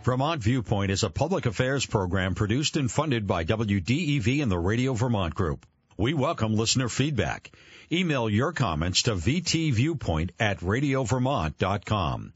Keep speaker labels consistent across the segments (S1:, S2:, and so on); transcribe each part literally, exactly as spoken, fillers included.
S1: Vermont Viewpoint is a public affairs program produced and funded by W D E V and the Radio Vermont Group. We welcome listener feedback. Email your comments to v t viewpoint at radio vermont dot com.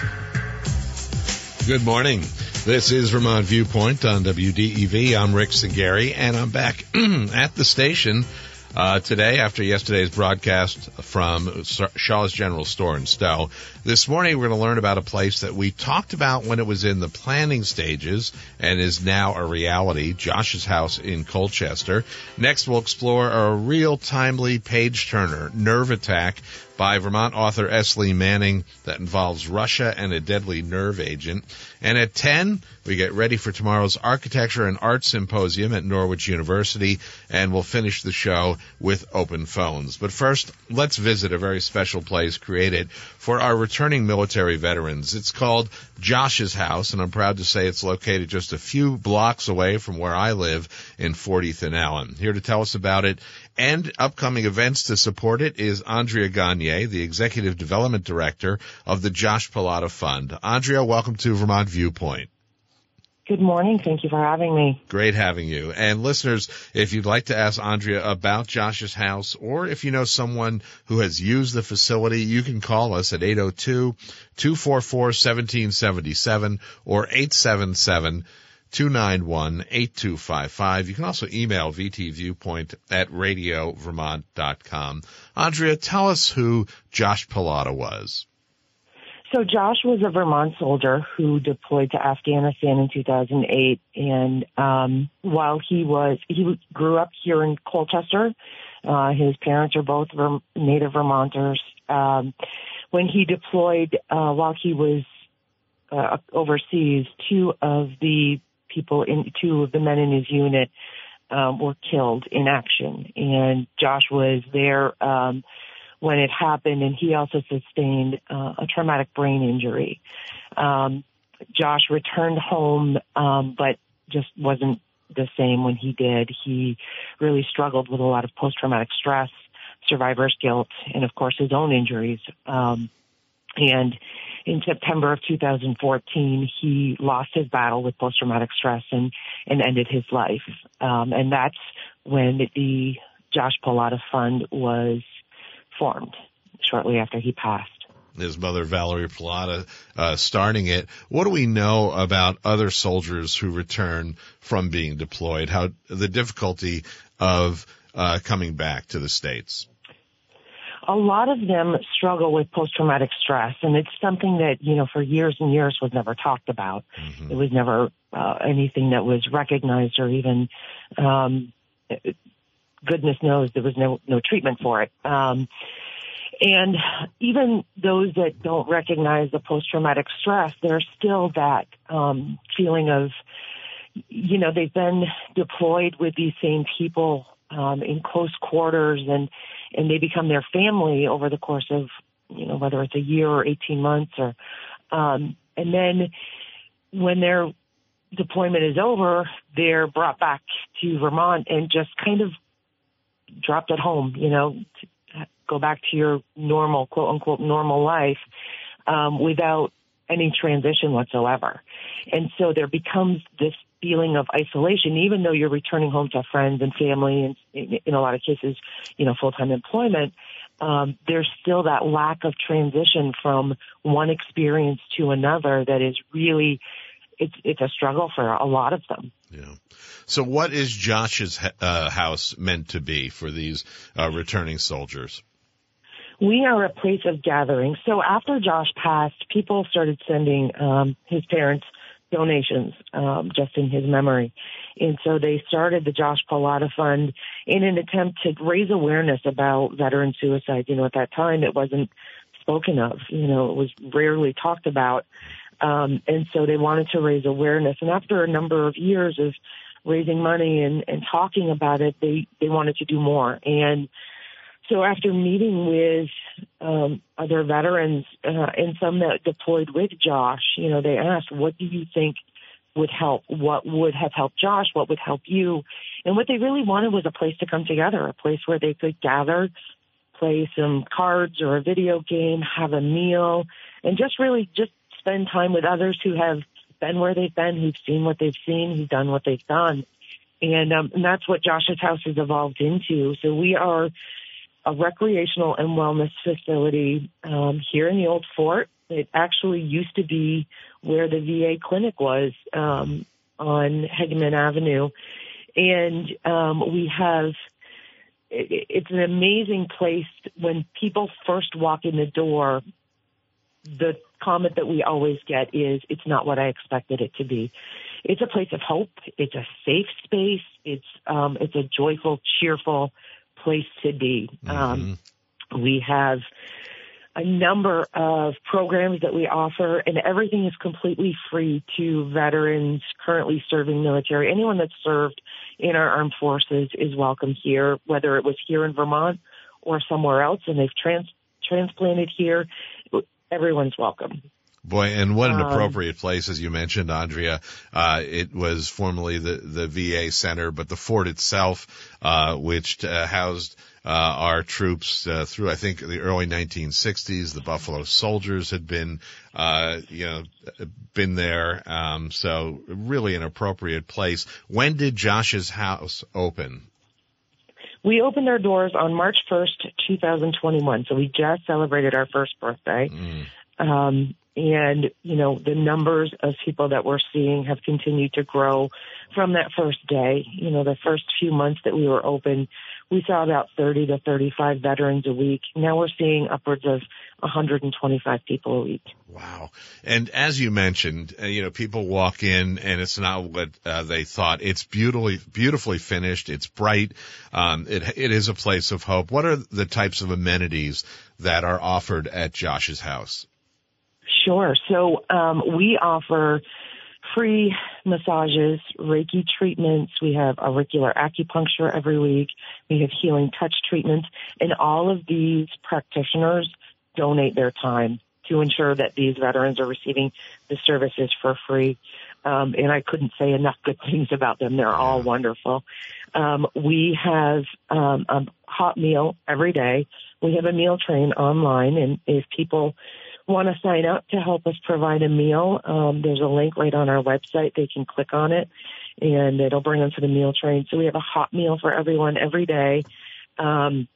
S2: Good morning. This is Vermont Viewpoint on W D E V. I'm Rick Sagari, and I'm back at the station uh, today after yesterday's broadcast from Shaw's General Store in Stowe. This morning we're going to learn about a place that we talked about when it was in the planning stages and is now a reality, Josh's House in Colchester. Next we'll explore a real timely page-turner, Nerve Attack, by Vermont author S. Lee Manning, that involves Russia and a deadly nerve agent. And at ten, we get ready for tomorrow's Architecture and Art Symposium at Norwich University, and we'll finish the show with open phones. But first, let's visit a very special place created for our returning military veterans. It's called Josh's House, and I'm proud to say it's located just a few blocks away from where I live in fortieth and Allen. Here to tell us about it and upcoming events to support it is Andrea Gagne, the Executive Development Director of the Josh Pallotta Fund. Andrea, welcome to Vermont Viewpoint.
S3: Good morning. Thank you for having me.
S2: Great having you. And listeners, if you'd like to ask Andrea about Josh's House, or if you know someone who has used the facility, you can call us at eight oh two, two four four, one seven seven seven or eight seven seven, two nine one, eight two five five. You can also email vtviewpoint at radio vermont dot com. Andrea, tell us who Josh Pallotta was.
S3: So Josh was a Vermont soldier who deployed to Afghanistan in two thousand eight. And um, while he was, he grew up here in Colchester. Uh, his parents are both Verm- native Vermonters. Um, when he deployed, uh, while he was uh, overseas, two of the people in, two of the men in his unit um, were killed in action. And Josh was there um, when it happened, and he also sustained uh, a traumatic brain injury. Um, Josh returned home, um, but just wasn't the same when he did. He really struggled with a lot of post-traumatic stress, survivor's guilt, and, of course, his own injuries. Um, and in September of two thousand fourteen, he lost his battle with post-traumatic stress and, and ended his life. Um, and that's when the Josh Pallotta Fund was formed, shortly after he passed.
S2: His mother, Valerie Pallotta, uh, starting it. What do we know about other soldiers who return from being deployed? How the difficulty of uh, coming back to the States?
S3: A lot of them struggle with post-traumatic stress, and it's something that, you know, for years and years was never talked about. Mm-hmm. It was never uh, anything that was recognized or even, um, goodness knows, there was no, no treatment for it. Um, and even those that don't recognize the post-traumatic stress, there's still that um, feeling of, you know, they've been deployed with these same people um, in close quarters, and and they become their family over the course of, you know, whether it's a year or eighteen months, or um, and then when their deployment is over, they're brought back to Vermont and just kind of dropped at home, you know, to go back to your normal, quote unquote, normal life um, without any transition whatsoever. And so there becomes this feeling of isolation, even though you're returning home to friends and family and in, in a lot of cases, you know, full-time employment. Um, there's still that lack of transition from one experience to another that is really, it's, it's a struggle for a lot of them.
S2: Yeah. So what is Josh's uh, house meant to be for these uh, returning soldiers?
S3: We are a place of gathering. So after Josh passed, people started sending um, his parents donations um, just in his memory. And so they started the Josh Pallotta Fund in an attempt to raise awareness about veteran suicide. You know, at that time, it wasn't spoken of. You know, it was rarely talked about. Um, and so they wanted to raise awareness. And after a number of years of raising money and, and talking about it, they, they wanted to do more. And so after meeting with um, other veterans uh, and some that deployed with Josh, you know, they asked, what do you think would help? What would have helped Josh? What would help you? And what they really wanted was a place to come together, a place where they could gather, play some cards or a video game, have a meal, and just really just spend time with others who have been where they've been, who've seen what they've seen, who've done what they've done. And, um, and that's what Josh's House has evolved into. So we are a recreational and wellness facility um, here in the old fort. It actually used to be where the V A clinic was um, on Hegeman Avenue. And um, we have, it, it's an amazing place. When people first walk in the door, the comment that we always get is, it's not what I expected it to be. It's a place of hope. It's a safe space. It's um, it's a joyful, cheerful place to be. Mm-hmm. Um, we have a number of programs that we offer, and everything is completely free to veterans currently serving military. Anyone that's served in our armed forces is welcome here, whether it was here in Vermont or somewhere else, and they've trans- transplanted here. Everyone's welcome.
S2: Boy, and what an appropriate place, as you mentioned, Andrea. Uh, it was formerly the, the V A Center, but the fort itself, uh, which uh, housed uh, our troops uh, through, I think, the early nineteen sixties. The Buffalo Soldiers had been, uh, you know, been there. Um, so really an appropriate place. When did Josh's House open?
S3: We opened our doors on March first, twenty twenty-one. So we just celebrated our first birthday. Mm. Um, and, you know, the numbers of people that we're seeing have continued to grow from that first day. You know, the first few months that we were open, we saw about thirty to thirty-five veterans a week. Now we're seeing upwards of one hundred twenty-five people a week.
S2: Wow. And as you mentioned, uh, you know, people walk in and it's not what uh, they thought. It's beautifully, beautifully finished. It's bright. Um, it, it is a place of hope. What are the types of amenities that are offered at Josh's House?
S3: Sure. So um, we offer free massages, Reiki treatments. We have auricular acupuncture every week. We have healing touch treatments. And all of these practitioners donate their time to ensure that these veterans are receiving the services for free. Um, and I couldn't say enough good things about them. They're all wonderful. Um, we have um, a hot meal every day. We have a meal train online, and if people want to sign up to help us provide a meal, um, there's a link right on our website. They can click on it, and it'll bring them to the meal train. So we have a hot meal for everyone every day. Um,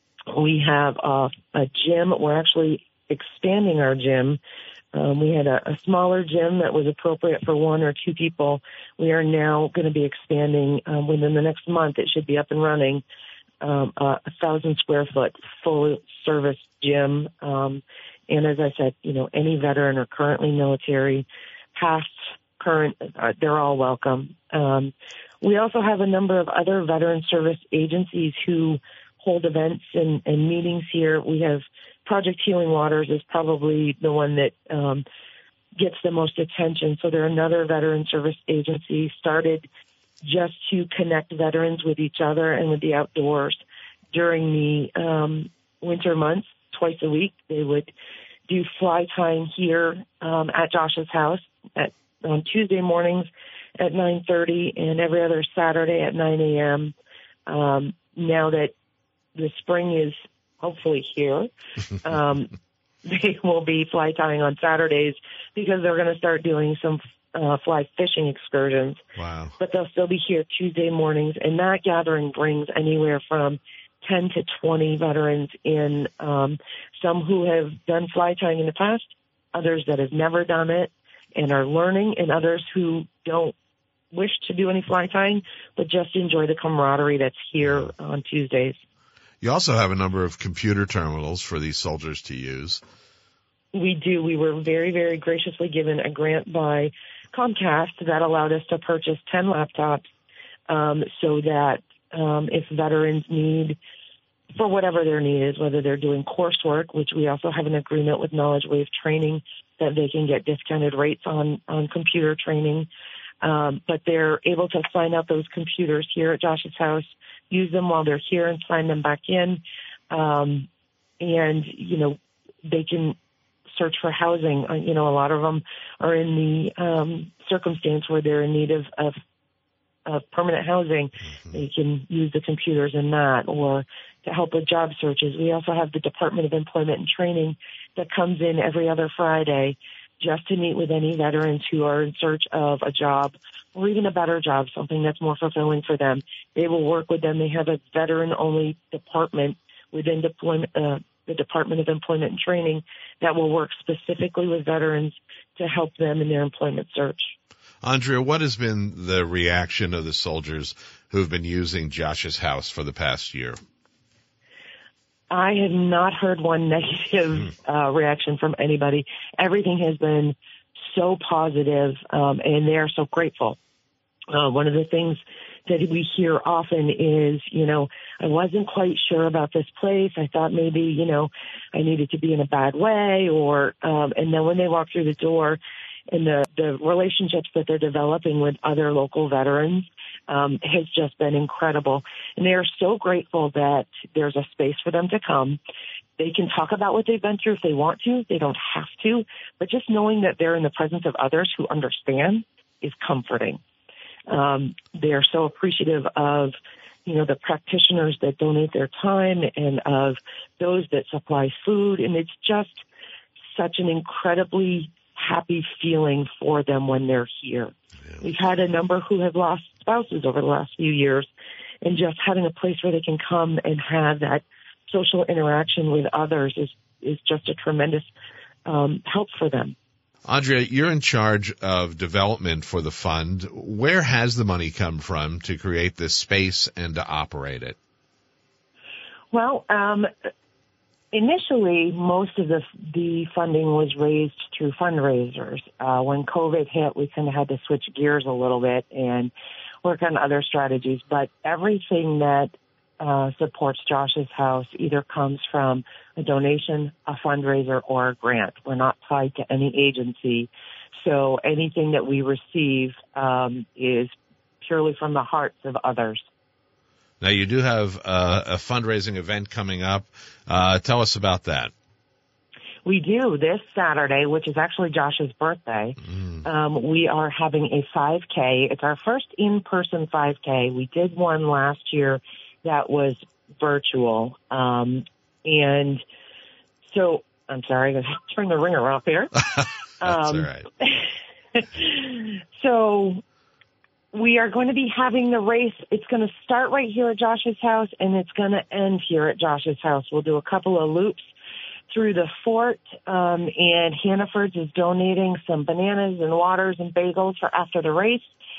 S3: we have a, a gym. We're actually expanding our gym. Um, we had a, a smaller gym that was appropriate for one or two people. We are now going to be expanding um, within the next month. It should be up and running. Um, a, a thousand square foot full service gym. Um, and as I said, you know, any veteran or currently military, past, current, uh, they're all welcome. Um, we also have a number of other veteran service agencies who hold events and, and meetings here. We have Project Healing Waters is probably the one that um, gets the most attention. So they're another veteran service agency started just to connect veterans with each other and with the outdoors during the um, winter months. Twice a week, they would do fly tying here um, at Josh's House at on Tuesday mornings at nine thirty and every other Saturday at nine a.m. Um, now that the spring is hopefully here, um, they will be fly tying on Saturdays because they're going to start doing some uh, fly fishing excursions.
S2: Wow. But
S3: they'll still be here Tuesday mornings, and that gathering brings anywhere from ten to twenty veterans in, um, some who have done fly tying in the past, others that have never done it and are learning, and others who don't wish to do any fly tying, but just enjoy the camaraderie that's here on Tuesdays.
S2: You also have a number of computer terminals for these soldiers to use.
S3: We do. We were very, very graciously given a grant by Comcast that allowed us to purchase ten laptops um, so that um, if veterans need, for whatever their need is, whether they're doing coursework, which we also have an agreement with Knowledge Wave Training that they can get discounted rates on, on computer training, um, but they're able to sign up those computers here at Josh's House, use them while they're here and sign them back in. Um, and, you know, they can search for housing. Uh, you know, a lot of them are in the um, circumstance where they're in need of, of, of permanent housing. Mm-hmm. They can use the computers in that, or to help with job searches. We also have the Department of Employment and Training that comes in every other Friday just to meet with any veterans who are in search of a job or even a better job, something that's more fulfilling for them. They will work with them. They have a veteran-only department within deployment, uh, the Department of Employment and Training that will work specifically with veterans to help them in their employment search.
S2: Andrea, what has been the reaction of the soldiers who've been using Josh's House for the past year?
S3: I have not heard one negative uh, reaction from anybody. Everything has been so positive, um, and they are so grateful. Uh, one of the things that we hear often is, you know, I wasn't quite sure about this place. I thought maybe, you know, I needed to be in a bad way, or um, and then when they walk through the door, and the, the relationships that they're developing with other local veterans um, has just been incredible. And they are so grateful that there's a space for them to come. They can talk about what they've been through if they want to. They don't have to. But just knowing that they're in the presence of others who understand is comforting. Um, they are so appreciative of, you know, the practitioners that donate their time and of those that supply food. And it's just such an incredibly happy feeling for them when they're here. Yeah. We've had a number who have lost spouses over the last few years, and just having a place where they can come and have that social interaction with others is, is just a tremendous um, help for them.
S2: Andrea, you're in charge of development for the fund. Where has the money come from to create this space and to operate it?
S3: Well, um, initially, most of the the funding was raised through fundraisers. Uh, when COVID hit, we kind of had to switch gears a little bit and work on other strategies. But everything that uh, supports Josh's House either comes from a donation, a fundraiser, or a grant. We're not tied to any agency. So anything that we receive um, is purely from the hearts of others.
S2: Now, you do have uh, a fundraising event coming up. Uh, tell us about that.
S3: We do. This Saturday, which is actually Josh's birthday, mm. um, we are having a five K. It's our first in-person five K. We did one last year that was virtual. Um, and so, I'm sorry, I'm turn the ringer off here.
S2: That's
S3: um,
S2: all right.
S3: So we are going to be having the race. It's going to start right here at Josh's House, and it's going to end here at Josh's House. We'll do a couple of loops through the fort, um, and Hannaford's is donating some bananas and waters and bagels for after the race.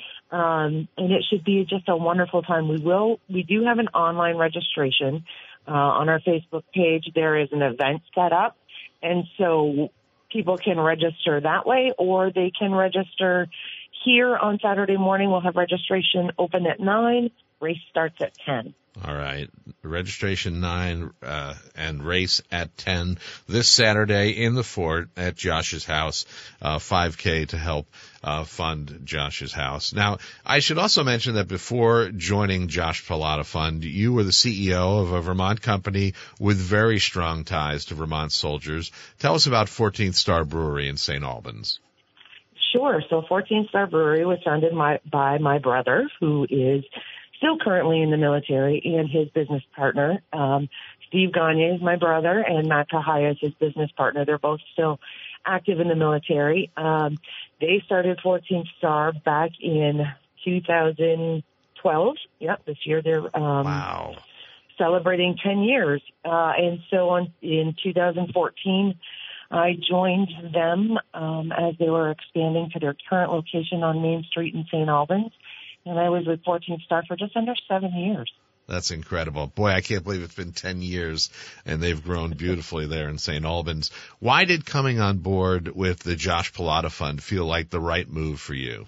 S3: Um, and it should be just a wonderful time. We will, we do have an online registration, uh, on our Facebook page. There is an event set up. And so people can register that way, or they can register here on Saturday morning. We'll have registration open at nine. Race starts at ten.
S2: All right. Registration nine, uh, and race at ten this Saturday in the fort at Josh's House, uh, five K to help, uh, fund Josh's House. Now, I should also mention that before joining Josh Pallotta Fund, you were the C E O of a Vermont company with very strong ties to Vermont soldiers. Tell us about fourteenth Star Brewery in Saint Albans.
S3: Sure. So fourteenth Star Brewery was founded my, by my brother, who is still currently in the military, and his business partner. Um, Steve Gagne is my brother, and Matt Tahaya is his business partner. They're both still active in the military. Um, they started fourteenth Star back in two thousand twelve. Yep, this year they're um,
S2: wow.
S3: celebrating ten years. Uh, and so on, in two thousand fourteen, I joined them um, as they were expanding to their current location on Main Street in Saint Albans. And I was with fourteenth Star for just under seven years.
S2: That's incredible. Boy, I can't believe it's been ten years, and they've grown beautifully there in Saint Albans. Why did coming on board with the Josh Pallotta Fund feel like the right move for you?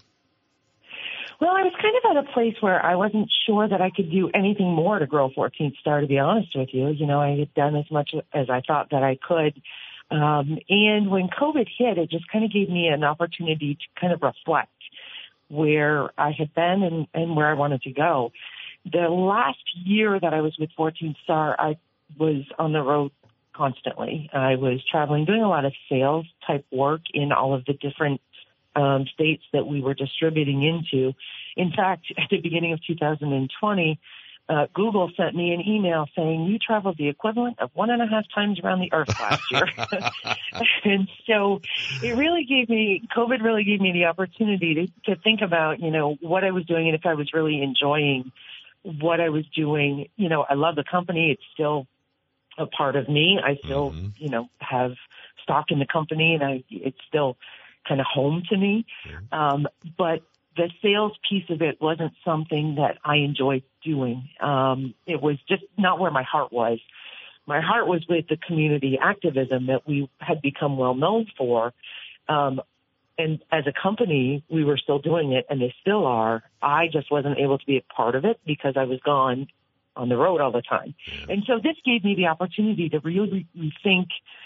S3: Well, I was kind of at a place where I wasn't sure that I could do anything more to grow fourteenth Star, to be honest with you. You know, I had done as much as I thought that I could. Um, and when COVID hit, it just kind of gave me an opportunity to kind of reflect where I had been and, and where I wanted to go. The last year that I was with fourteenth Star, I was on the road constantly. I was traveling, doing a lot of sales type work in all of the different um, states that we were distributing into. In fact, at the beginning of two thousand twenty, uh, Google sent me an email saying you traveled the equivalent of one and a half times around the earth last year. And so it really gave me, COVID really gave me the opportunity to, to think about, you know, what I was doing and if I was really enjoying what I was doing. You know, I love the company. It's still a part of me. I still, mm-hmm. you know, have stock in the company, and I, it's still kind of home to me. Mm-hmm. Um, but the sales piece of it wasn't something that I enjoyed doing. Um, it was just not where my heart was. My heart was with the community activism that we had become well known for. Um, and as a company, we were still doing it, and they still are. I just wasn't able to be a part of it because I was gone on the road all the time. And so this gave me the opportunity to really rethink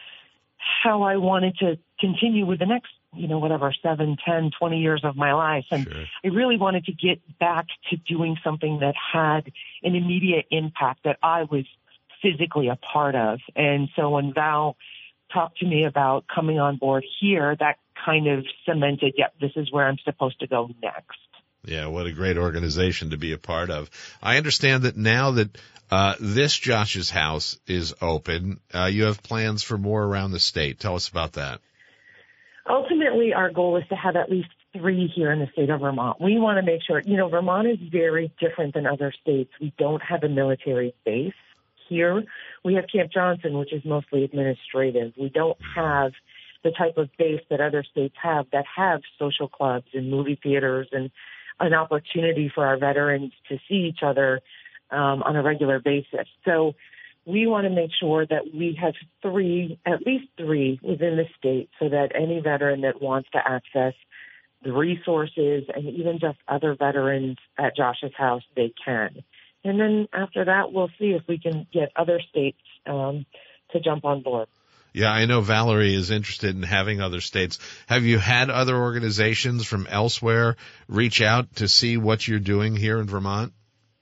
S3: how I wanted to continue with the next, you know, whatever, seven, ten, twenty years of my life. And sure. I really wanted to get back to doing something that had an immediate impact that I was physically a part of. And so when Val talked to me about coming on board here, that kind of cemented, yep, this is where I'm supposed to go next.
S2: Yeah, what a great organization to be a part of. I understand that now that uh this Josh's House is open, uh you have plans for more around the state. Tell us about that.
S3: Ultimately, our goal is to have at least three here in the state of Vermont. We want to make sure, you know, Vermont is very different than other states. We don't have a military base here. We have Camp Johnson, which is mostly administrative. We don't have the type of base that other states have that have social clubs and movie theaters and an opportunity for our veterans to see each other um, on a regular basis. So we want to make sure that we have three, at least three within the state, so that any veteran that wants to access the resources and even just other veterans at Josh's House, they can. And then after that, we'll see if we can get other states um, to jump on board.
S2: Yeah, I know Valerie is interested in having other states. Have you had other organizations from elsewhere reach out to see what you're doing here in Vermont?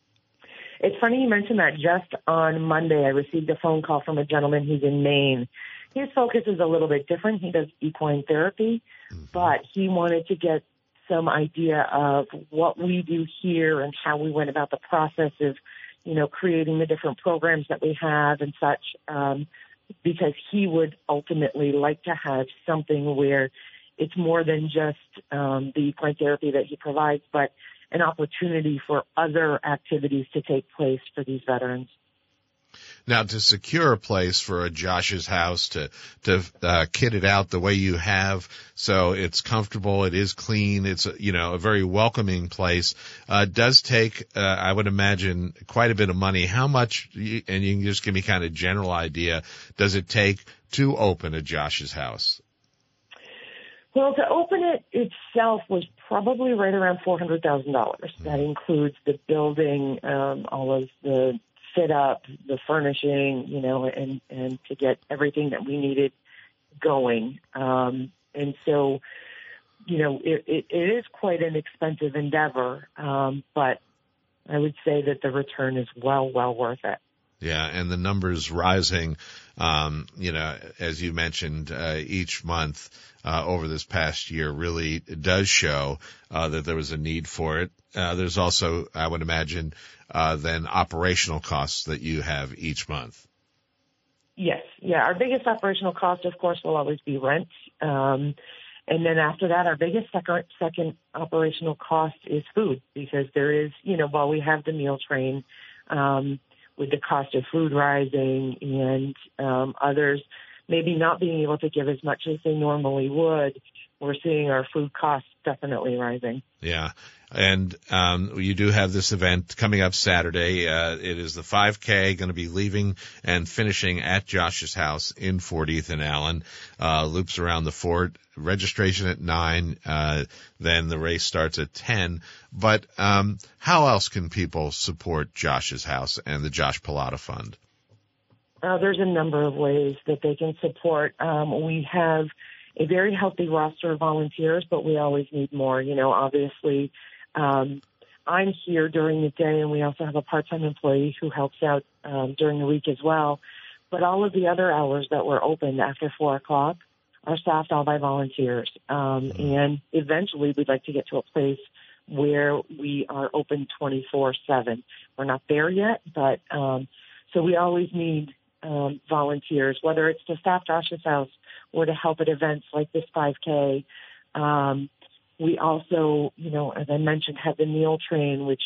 S3: It's funny you mentioned that. Just on Monday, I received a phone call from a gentleman who's in Maine. His focus is a little bit different. He does equine therapy, mm-hmm. but he wanted to get some idea of what we do here and how we went about the process of, you know, creating the different programs that we have and such. Um, because he would ultimately like to have something where it's more than just um, the equine therapy that he provides, but an opportunity for other activities to take place for these veterans.
S2: Now, to secure a place for a Josh's House, to to uh, kit it out the way you have, so it's comfortable, it is clean, it's a, you know a very welcoming place, uh, does take, uh, I would imagine, quite a bit of money. How much? And you can just give me kind of general idea. Does it take to open a Josh's House?
S3: Well, to open it itself was probably right around four hundred thousand dollars. Mm-hmm. That includes the building, um, all of the fit up, the furnishing, you know, and, and to get everything that we needed going. Um, and so, you know, it, it, it is quite an expensive endeavor, um, but I would say that the return is well, well worth it.
S2: Yeah, and the numbers rising, um, you know, as you mentioned, uh, each month uh, over this past year really does show uh, that there was a need for it. Uh, there's also, I would imagine, uh, then operational costs that you have each month.
S3: Yes, yeah. Our biggest operational cost, of course, will always be rent. Um, and then after that, our biggest second, second operational cost is food, because there is, you know, while we have the meal train, um, with the cost of food rising and um, others maybe not being able to give as much as they normally would, we're seeing our food costs definitely rising.
S2: Yeah. And um, you do have this event coming up Saturday. Uh, it is the five K, going to be leaving and finishing at Josh's House in Fortieth and Allen. Uh, loops around the fort. Registration at nine. Uh, then the race starts at ten. But um, how else can people support Josh's House and the Josh Pilata Fund?
S3: Uh, there's a number of ways that they can support. Um, we have a very healthy roster of volunteers, but we always need more. You know, obviously, um, I'm here during the day, and we also have a part-time employee who helps out um, during the week as well. But all of the other hours that were open after four o'clock are staffed all by volunteers. Um, and eventually we'd like to get to a place where we are open twenty-four seven. We're not there yet, but um, so we always need um, volunteers, whether it's to staff Josh's house or to help at events like this five K. Um, we also, you know, as I mentioned, have the meal train, which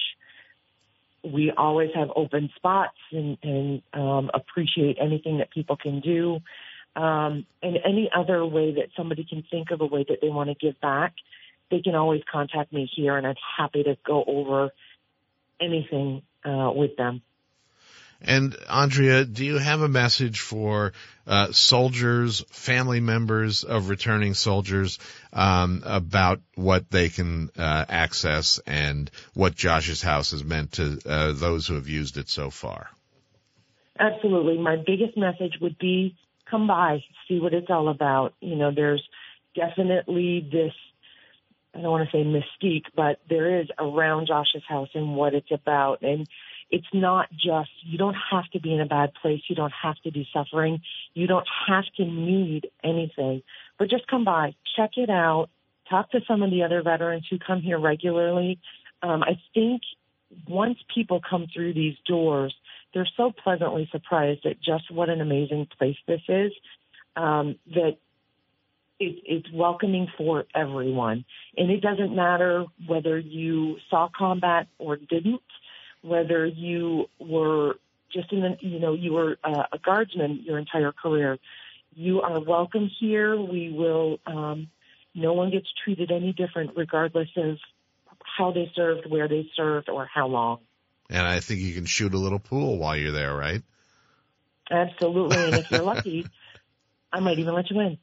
S3: we always have open spots and, and um, appreciate anything that people can do. Um, and any other way that somebody can think of a way that they want to give back, they can always contact me here, and I'm happy to go over anything uh, with them.
S2: And Andrea, do you have a message for uh, soldiers, family members of returning soldiers, um, about what they can uh, access and what Josh's House has meant to uh, those who have used it so far?
S3: Absolutely. My biggest message would be come by, see what it's all about. You know, there's definitely this, I don't want to say mystique, but there is around Josh's House and what it's about. And it's not just, you don't have to be in a bad place. You don't have to be suffering. You don't have to need anything. But just come by, check it out, talk to some of the other veterans who come here regularly. Um, I think once people come through these doors, they're so pleasantly surprised at just what an amazing place this is, um, that it, it's welcoming for everyone. And it doesn't matter whether you saw combat or didn't, whether you were just in the, you know, you were uh, a guardsman your entire career. You are welcome here. We will, um, no one gets treated any different regardless of how they served, where they served, or how long.
S2: And I think you can shoot a little pool while you're there, right?
S3: Absolutely. And if you're lucky, I might even let you in.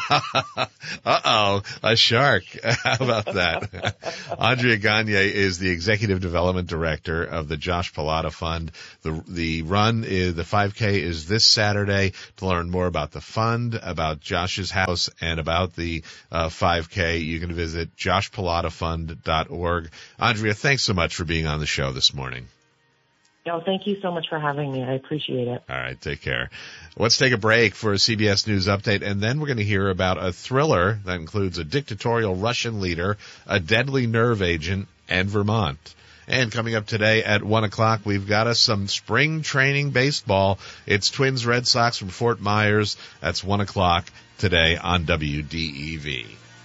S2: Uh-oh, a shark. How about that? Andrea Gagne is the Executive Development Director of the Josh Pallotta Fund. The the run, is, the five K is this Saturday. To learn more about the fund, about Josh's House, and about the uh, five K, you can visit josh pallotta fund dot org. Andrea, thanks so much for being on the show this morning.
S3: No, thank you so much for having me. I appreciate it.
S2: All right, take care. Let's take a break for a C B S News update, and then we're going to hear about a thriller that includes a dictatorial Russian leader, a deadly nerve agent, and Vermont. And coming up today at one o'clock, we've got us some spring training baseball. It's Twins Red Sox from Fort Myers. That's one o'clock today on W D E V.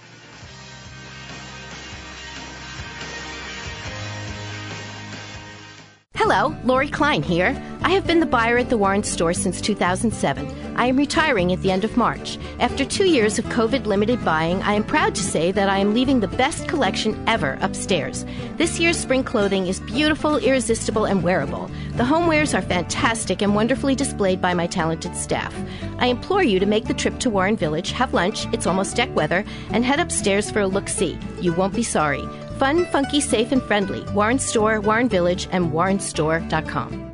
S4: Hello, Lori Klein here. I have been the buyer at the Warren store since two thousand seven. I am retiring at the end of March. After two years of COVID-limited buying, I am proud to say that I am leaving the best collection ever upstairs. This year's spring clothing is beautiful, irresistible, and wearable. The homewares are fantastic and wonderfully displayed by my talented staff. I implore you to make the trip to Warren Village, have lunch, it's almost deck weather, and head upstairs for a look-see. You won't be sorry. Fun, funky, safe, and friendly. Warren Store, Warren Village, and warren store dot com.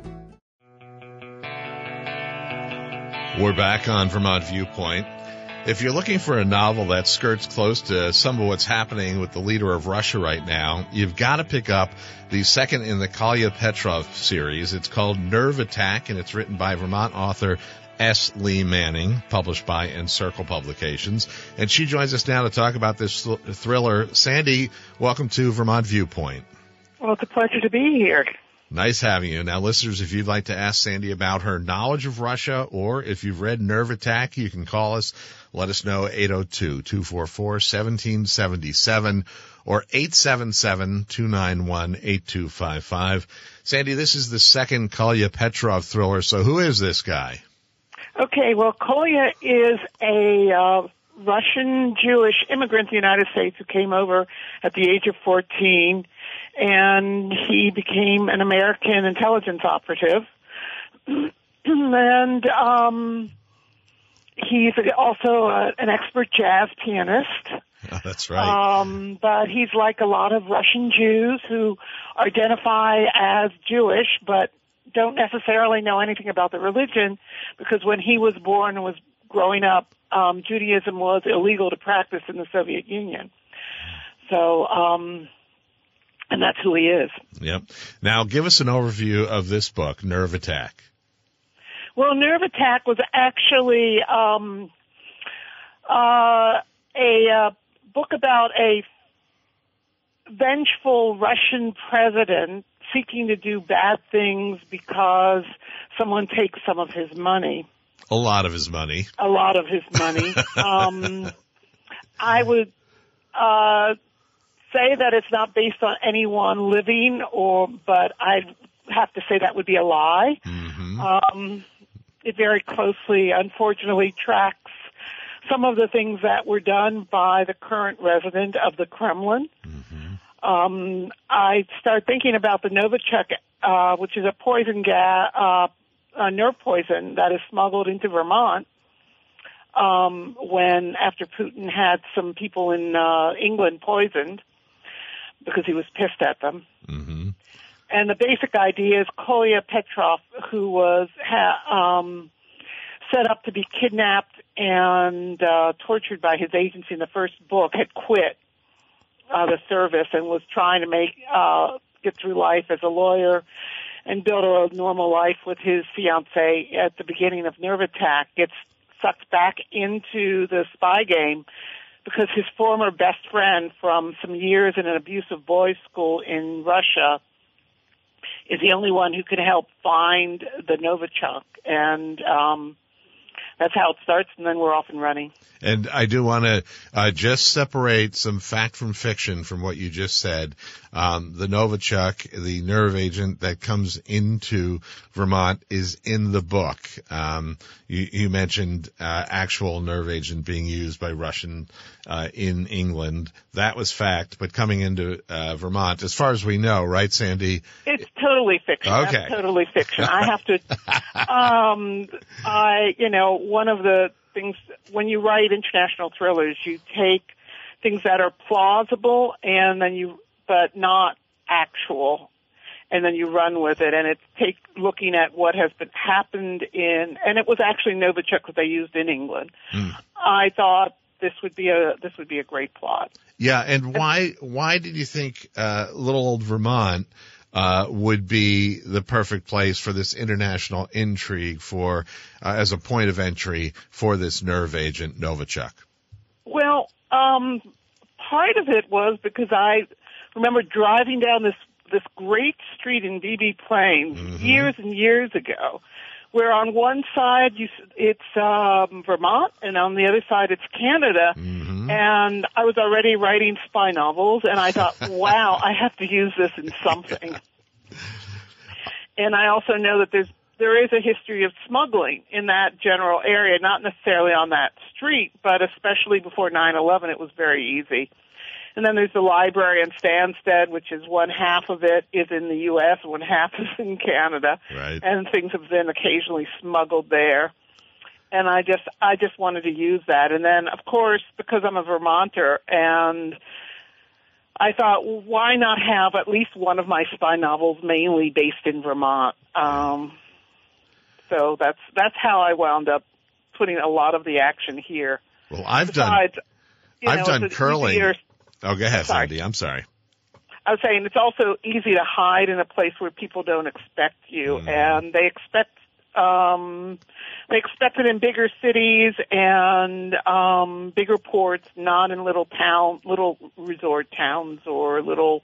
S2: We're back on Vermont Viewpoint. If you're looking for a novel that skirts close to some of what's happening with the leader of Russia right now, you've got to pick up the second in the Kolya Petrov series. It's called Nerve Attack, and it's written by Vermont author S. Lee Manning, published by Encircle Publications. And she joins us now to talk about this thriller. Sandy, welcome to Vermont Viewpoint.
S5: Well, it's a pleasure to be here.
S2: Nice having you. Now, listeners, if you'd like to ask Sandy about her knowledge of Russia, or if you've read Nerve Attack, you can call us. Let us know, eight oh two, two four four, one seven seven seven or eight seven seven, two nine one, eight two five five. Sandy, this is the second Kolya Petrov thriller, so who is this guy?
S5: Okay, well, Kolya is a uh, Russian Jewish immigrant to the United States who came over at the age of fourteen, and he became an American intelligence operative. and um, he's also uh, an expert jazz pianist.
S2: Oh, that's right.
S5: Um, but he's like a lot of Russian Jews who identify as Jewish, but don't necessarily know anything about the religion, because when he was born and was growing up, um, Judaism was illegal to practice in the Soviet Union. So, um, and that's who he is. Yep.
S2: Now, give us an overview of this book, Nerve Attack.
S5: Well, Nerve Attack was actually um, uh, a uh, book about a vengeful Russian president seeking to do bad things because someone takes some of his money.
S2: A lot of his money.
S5: A lot of his money. um, I would uh, say that it's not based on anyone living, or but I'd have to say that would be a lie.
S2: Mm-hmm. Um,
S5: it very closely, unfortunately, tracks some of the things that were done by the current resident of the Kremlin. Mm-hmm. Um, I start thinking about the Novichok, uh, which is a poison gas, uh, a nerve poison that is smuggled into Vermont. Um, when after Putin had some people in uh, England poisoned because he was pissed at them.
S2: Mm-hmm.
S5: And the basic idea is Kolya Petrov, who was ha- um, set up to be kidnapped and uh, tortured by his agency in the first book, had quit uh, the service and was trying to make uh, get through life as a lawyer and build a normal life with his fiancée at the beginning of Nerve Attack. Gets sucked back into the spy game because his former best friend from some years in an abusive boys' school in Russia is the only one who could help find the Novichok. And um, that's how it starts, and then we're off and running.
S2: And I do want to uh, just separate some fact from fiction from what you just said. Um, the Novichok, the nerve agent that comes into Vermont, is in the book. Um, you, you mentioned uh, actual nerve agent being used by Russian uh, in England. That was fact, but coming into uh, Vermont, as far as we know, right, Sandy?
S5: It's totally fiction.
S2: Okay.
S5: That's totally fiction. I have to, um, I, you know, one of the things, when you write international thrillers, you take things that are plausible and then you, but not actual, and then you run with it. And it's take looking at what has been happened in, and it was actually Novichok that they used in England. Mm. I thought this would be a this would be a great plot.
S2: Yeah, and why why did you think uh, little old Vermont uh, would be the perfect place for this international intrigue for uh, as a point of entry for this nerve agent Novichok?
S5: Well, um, part of it was because I remember driving down this this great street in B B Plain mm-hmm. years and years ago, where on one side you, it's um, Vermont, and on the other side it's Canada. Mm-hmm. And I was already writing spy novels, and I thought, wow, I have to use this in something. And I also know that there's there is a history of smuggling in that general area, not necessarily on that street, but especially before nine eleven, it was very easy. And then there's the library in Stansted, which is one half of it is in the U S, one half is in Canada.
S2: Right.
S5: And things have been occasionally smuggled there. And I just, I just wanted to use that. And then, of course, because I'm a Vermonter, and I thought, well, why not have at least one of my spy novels mainly based in Vermont? Um, so that's, that's how I wound up putting a lot of the action here.
S2: Well, I've
S5: Besides,
S2: done,
S5: you know,
S2: I've done curling.
S5: Easier,
S2: Oh, go ahead,
S5: sorry.
S2: Sandy. I'm sorry.
S5: I was saying it's also easy to hide in a place where people don't expect you, mm. and they expect um, they expect it in bigger cities and um, bigger ports, not in little town, little resort towns or little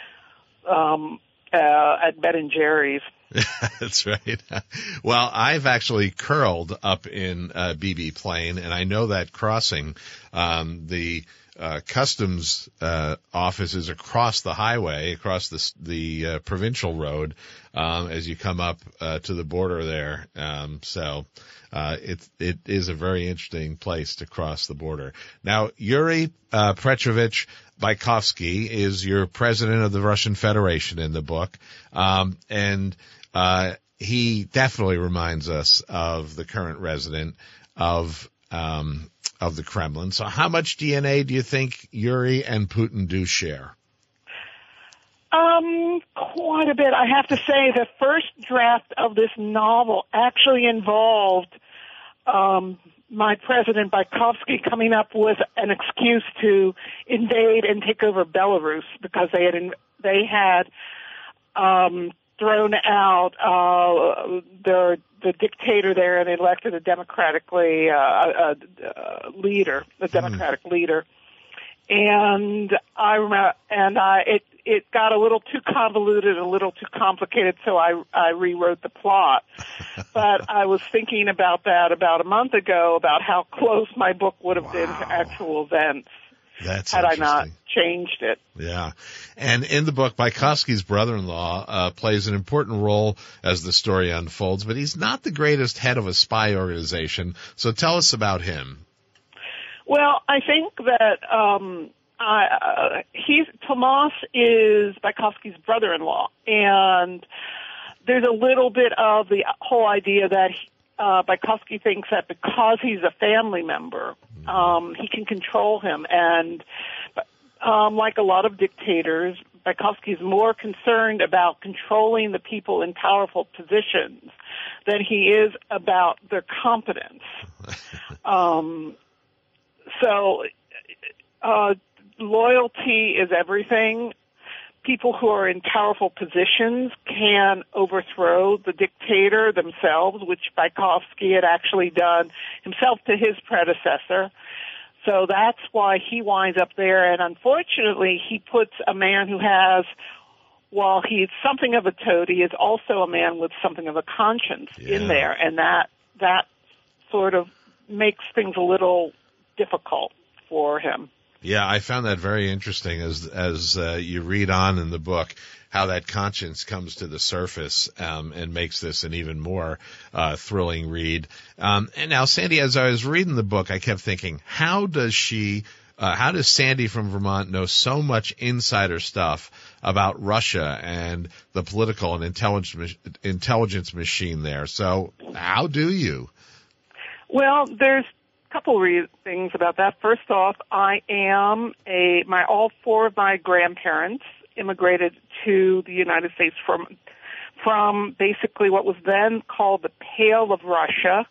S5: um, uh, at Ben and Jerry's.
S2: That's right. Well, I've actually curled up in uh, B B Plain, and I know that crossing. Um, the Uh, customs uh, office is across the highway, across the the uh, provincial road, um, as you come up uh, to the border there. Um, so uh, it it is a very interesting place to cross the border. Now, Yuri uh, Petrovich Bykovsky is your president of the Russian Federation in the book, um, and uh, he definitely reminds us of the current resident of um, of the Kremlin. So how much D N A do you think Yuri and Putin do share?
S5: Um, quite a bit. I have to say the first draft of this novel actually involved um, my president Bykovsky coming up with an excuse to invade and take over Belarus because they had they had um, thrown out uh, their the dictator there and elected a democratically uh, a, a leader, a democratic mm. leader, and I remember, and I it it got a little too convoluted, a little too complicated, so I I rewrote the plot. But I was thinking about that about a month ago, about how close my book would have wow. been to actual events.
S2: That's
S5: had I not changed it.
S2: Yeah. And in the book, Bykowski's brother-in-law uh, plays an important role as the story unfolds, but he's not the greatest head of a spy organization. So tell us about him.
S5: Well, I think that um, I, uh, he's Tomas is Bykowski's brother-in-law, and there's a little bit of the whole idea that he, uh, Bykowski thinks that because he's a family member, um, he can control him, and um, like a lot of dictators, Bykowski is more concerned about controlling the people in powerful positions than he is about their competence. um, So, uh, loyalty is everything. People who are in powerful positions can overthrow the dictator themselves, which Bykowski had actually done himself to his predecessor. So that's why he winds up there. And unfortunately, he puts a man who has, while he's something of a toady, is also a man with something of a conscience yeah. in there. And that, that sort of makes things a little difficult for him.
S2: Yeah, I found that very interesting as as uh, you read on in the book, how that conscience comes to the surface um, and makes this an even more uh, thrilling read. Um, and now, Sandy, as I was reading the book, I kept thinking, how does she, uh, how does Sandy from Vermont know so much insider stuff about Russia and the political and intelligence intelligence machine there? So, how do you?
S5: Well, there's couple of things about that. First off, I am a, my, all four of my grandparents immigrated to the United States from, from basically what was then called the Pale of Russia.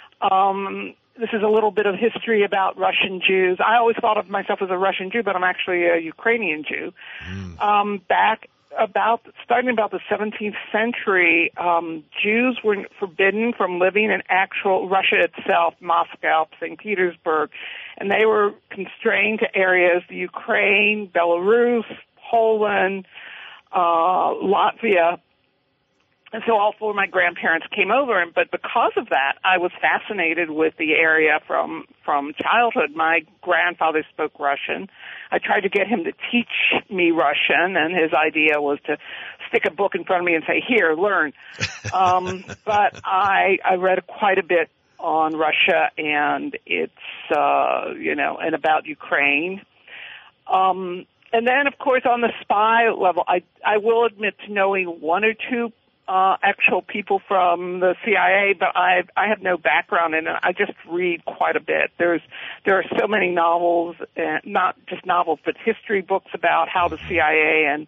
S5: Um, this is a little bit of history about Russian Jews. I always thought of myself as a Russian Jew, but I'm actually a Ukrainian Jew. Mm. Um, back about starting about the seventeenth century, um, Jews were forbidden from living in actual Russia itself, Moscow, Saint Petersburg, and they were constrained to areas, the Ukraine, Belarus, Poland, uh, Latvia. And so all four of my grandparents came over, and but because of that, I was fascinated with the area from from childhood. My grandfather spoke Russian. I tried to get him to teach me Russian, and his idea was to stick a book in front of me and say, "Here, learn." Um, but I I read quite a bit on Russia and its uh, you know and about Ukraine. Um, and then, of course, on the spy level, I I will admit to knowing one or two Uh, actual people from the C I A, but I I have no background in it. I just read quite a bit. There's there are so many novels, uh, not just novels, but history books about how the C I A and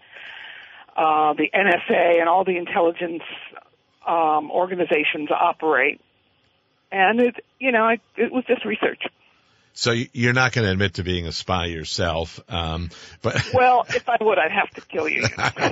S5: uh, the N S A and all the intelligence um, organizations operate. And it, you know, I, it was just research.
S2: So you're not going to admit to being a spy yourself, um, but
S5: well, if I would, I'd have to kill you.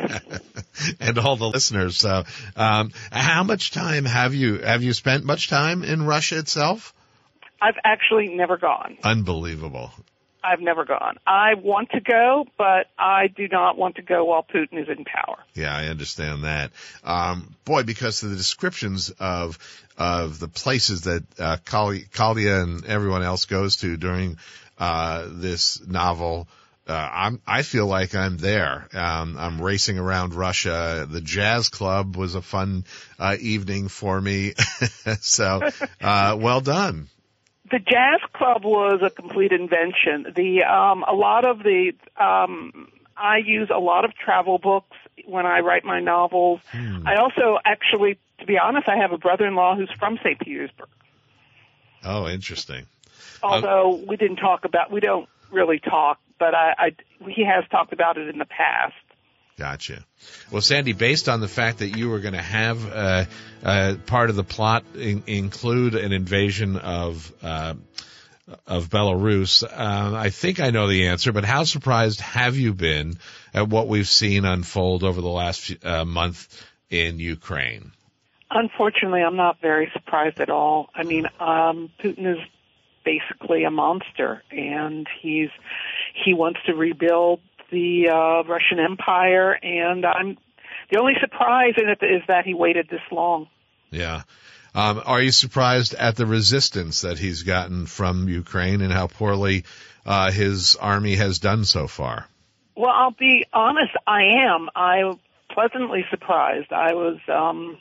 S2: And all the listeners. So, um, how much time have you have you spent? Much time in Russia itself?
S5: I've actually never gone.
S2: Unbelievable.
S5: I've never gone. I want to go, but I do not want to go while Putin is in power.
S2: Yeah, I understand that. Um, boy, because of the descriptions of of the places that uh, Kalia and everyone else goes to during uh, this novel, uh, I'm, I feel like I'm there. Um, I'm racing around Russia. The jazz club was a fun uh, evening for me. So, uh, well done.
S5: The jazz club was a complete invention. The um, a lot of the um, I use a lot of travel books when I write my novels. Hmm. I also actually, to be honest, I have a brother-in-law who's from Saint Petersburg.
S2: Oh, interesting.
S5: Although um, we didn't talk about, we don't really talk, but I, I he has talked about it in the past.
S2: Gotcha. Well, Sandy, based on the fact that you were going to have uh, uh, part of the plot in, include an invasion of uh, of Belarus, uh, I think I know the answer. But how surprised have you been at what we've seen unfold over the last uh, month in Ukraine?
S5: Unfortunately, I'm not very surprised at all. I mean, um, Putin is basically a monster, and he's he wants to rebuild the uh, Russian Empire, and I'm the only surprise in it is that he waited this long.
S2: Yeah. Um, are you surprised at the resistance that he's gotten from Ukraine and how poorly uh, his army has done so far?
S5: Well, I'll be honest, I am. I'm pleasantly surprised. I was, um,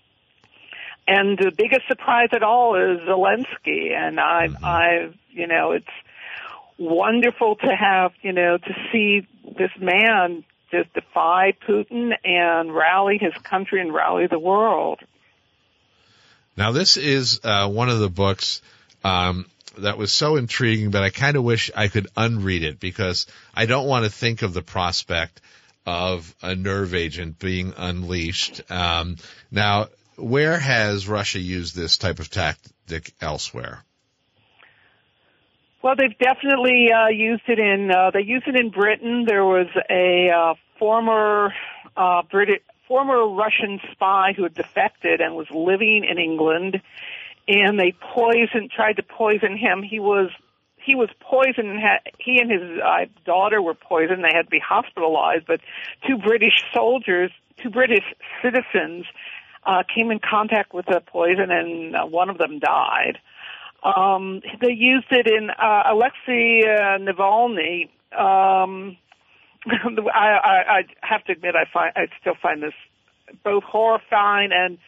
S5: and the biggest surprise at all is Zelensky. And I've, mm-hmm. I've, you know, it's wonderful to have, you know, to see this man just defy Putin and rally his country and rally the world.
S2: Now, this is uh, one of the books um, that was so intriguing, but I kind of wish I could unread it because I don't want to think of the prospect of a nerve agent being unleashed. Um, now, where has Russia used this type of tactic elsewhere?
S5: Well, they've definitely uh, used it in. Uh, they used it in Britain. There was a uh, former uh, British. former Russian spy who had defected and was living in England, and they poisoned, tried to poison him. He was, he was poisoned, and had, he and his uh, daughter were poisoned. They had to be hospitalized, but two British soldiers, two British citizens, uh, came in contact with the poison, and uh, one of them died. Um, they used it in, uh, Alexei uh, Navalny, um, I, I, I have to admit, I find I still find this both horrifying and,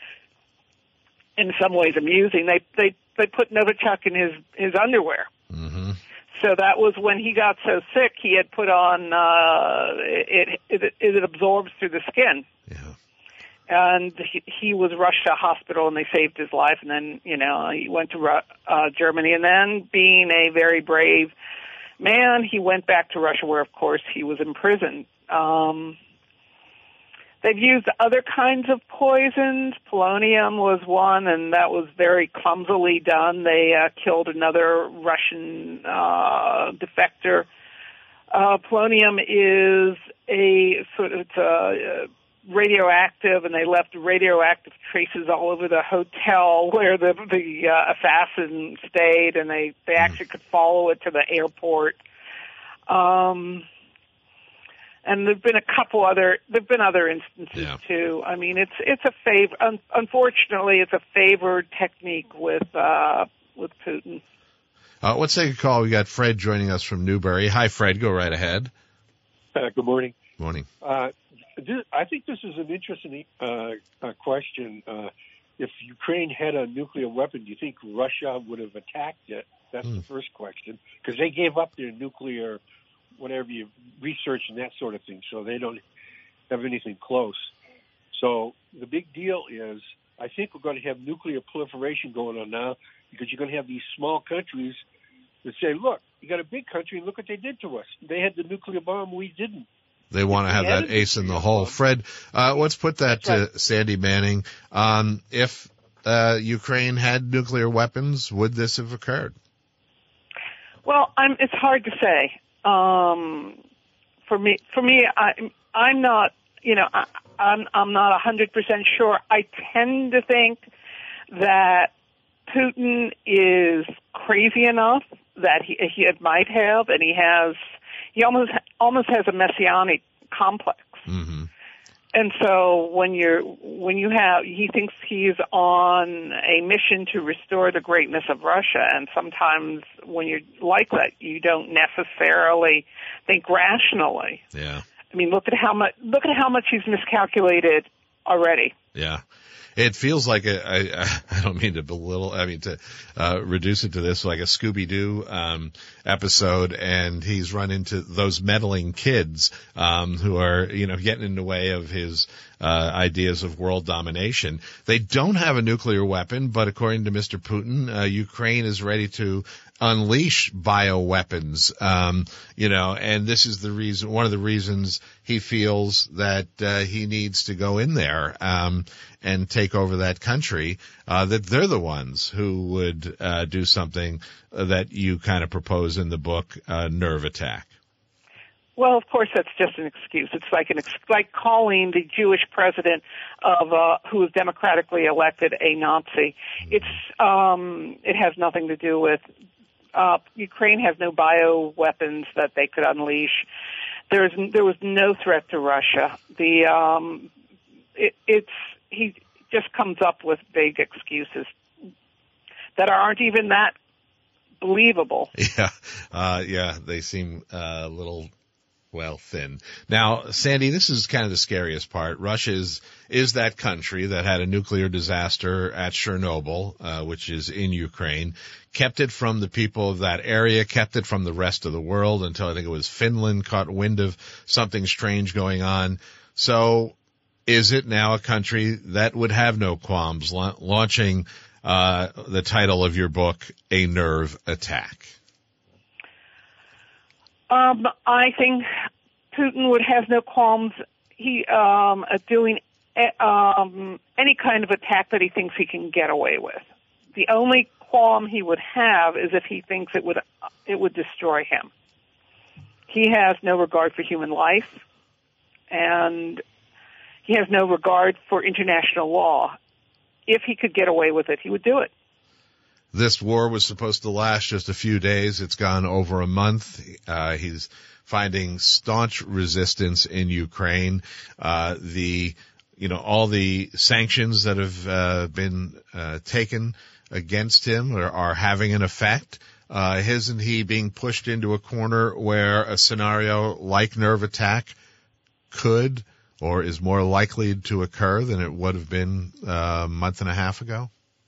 S5: in some ways, amusing. They they they put Novichok in his his underwear,
S2: mm-hmm.
S5: so that was when he got so sick. He had put on uh, it, it. It absorbs through the skin,
S2: yeah.
S5: and he, he was rushed to a hospital, and they saved his life. And then you know he went to uh, Germany, and then being a very brave man, he went back to Russia, where, of course, he was imprisoned. Um, they've used other kinds of poisons. Polonium was one, and that was very clumsily done. They uh, killed another Russian uh, defector. Uh, polonium is a sort of it's a, radioactive, and they left radioactive traces all over the hotel where the the uh, assassin stayed, and they they actually could follow it to the airport. Um, and there've been a couple other there've been other instances
S2: yeah.
S5: too. I mean, it's it's a favor. Un- unfortunately, it's a favored technique with uh, with Putin.
S2: Uh, let's take a call. We got Fred joining us from Newbury. Hi, Fred. Go right ahead.
S6: Uh, good morning.
S2: Morning.
S6: Uh, This, I think this is an interesting uh, uh, question. Uh, if Ukraine had a nuclear weapon, do you think Russia would have attacked it? That's mm. the first question. Because they gave up their nuclear, whatever you research and that sort of thing, so they don't have anything close. So the big deal is, I think we're going to have nuclear proliferation going on now because you're going to have these small countries that say, look, you got a big country, and look what they did to us. They had the nuclear bomb, we didn't.
S2: They want to have that ace in the hole. Fred, uh, let's put that to right. Sandy Manning. Um, if uh, Ukraine had nuclear weapons, would this have occurred?
S5: Well, I'm, it's hard to say. Um, for me, for me, I, I'm not. You know, I, I'm I'm not a hundred percent sure. I tend to think that Putin is crazy enough that he he might have, and he has. He almost almost has a messianic complex,
S2: mm-hmm.
S5: and so when you're when you have he thinks he's on a mission to restore the greatness of Russia, and sometimes when you're like that, you don't necessarily think rationally.
S2: Yeah,
S5: I mean, look at how much look at how much he's miscalculated already.
S2: Yeah. It feels like a, I, I don't mean to belittle, I mean to uh, reduce it to this, like a Scooby-Doo um, episode, and he's run into those meddling kids um, who are, you know, getting in the way of his uh, ideas of world domination. They don't have a nuclear weapon, but according to Mister Putin, uh, Ukraine is ready to unleash bioweapons, um, you know, and this is the reason, one of the reasons he feels that uh, he needs to go in there um, and take over that country, uh, that they're the ones who would uh, do something that you kind of propose in the book, uh, nerve attack.
S5: Well, of course, that's just an excuse. It's like an ex- like calling the Jewish president of uh, who was democratically elected a Nazi. It's um, it has nothing to do with uh, Ukraine has no bioweapons that they could unleash. There's there was no threat to Russia. The um, it, it's he just comes up with big excuses that aren't even that believable.
S2: Yeah, uh, yeah, they seem uh, a little, well, thin. Now, Sandy, this is kind of the scariest part. Russia is, is that country that had a nuclear disaster at Chernobyl, uh, which is in Ukraine, kept it from the people of that area, kept it from the rest of the world until I think it was Finland caught wind of something strange going on. So is it now a country that would have no qualms la- launching uh the title of your book, A Nerve Attack?
S5: Um, I think Putin would have no qualms he um, at doing um, any kind of attack that he thinks he can get away with. The only qualm he would have is if he thinks it would it would destroy him. He has no regard for human life, and he has no regard for international law. If he could get away with it, he would do it.
S2: This war was supposed to last just a few days. It's gone over a month. Uh, he's finding staunch resistance in Ukraine. Uh, the, you know, all the sanctions that have uh, been uh, taken against him are, are having an effect. Uh, isn't he being pushed into a corner where a scenario like nerve attack could or is more likely to occur than it would have been uh, a month and a half ago?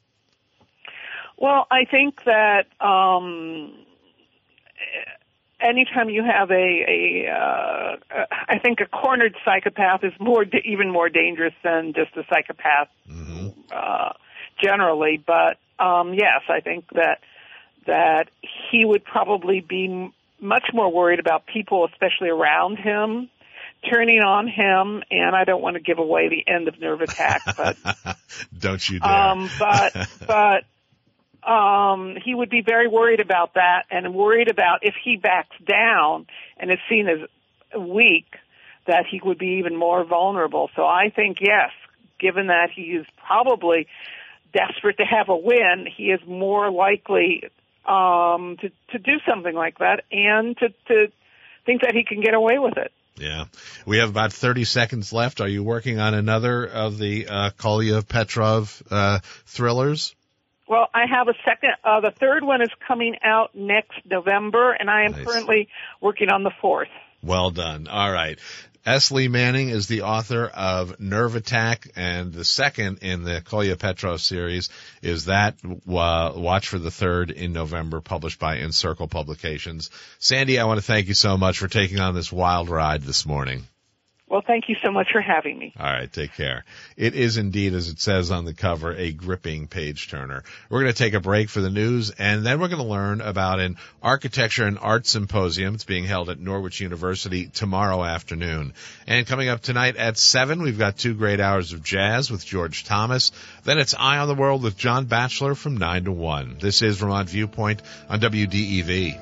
S5: Well, I think that um, anytime you have a, a uh, I think a cornered psychopath is more even more dangerous than just a psychopath mm-hmm. uh, generally. But um, yes, I think that that he would probably be much more worried about people, especially around him, turning on him, and I don't want to give away the end of Nerve Attack, but
S2: don't you dare.
S5: Um, but but um, he would be very worried about that, and worried about if he backs down and is seen as weak, that he would be even more vulnerable. So I think yes, given that he is probably desperate to have a win, he is more likely um, to to do something like that, and to to think that he can get away with it.
S2: Yeah. We have about thirty seconds left. Are you working on another of the uh, Kolya Petrov uh, thrillers?
S5: Well, I have a second. Uh, the third one is coming out next November, and I am nice. currently working on the fourth.
S2: Well done. All right. S. Lee Manning is the author of Nerve Attack, and the second in the Kolya Petrov series is that uh, Watch for the Third in November, published by Encircle Publications. Sandy, I want to thank you so much for taking on this wild ride this morning.
S5: Well, thank you so much for having me.
S2: All right, take care. It is indeed, as it says on the cover, a gripping page-turner. We're going to take a break for the news, and then we're going to learn about an architecture and art symposium. It's being held at Norwich University tomorrow afternoon. And coming up tonight at seven, we've got two great hours of jazz with George Thomas. Then it's Eye on the World with John Batchelor from nine to one. This is Vermont Viewpoint on W D E V.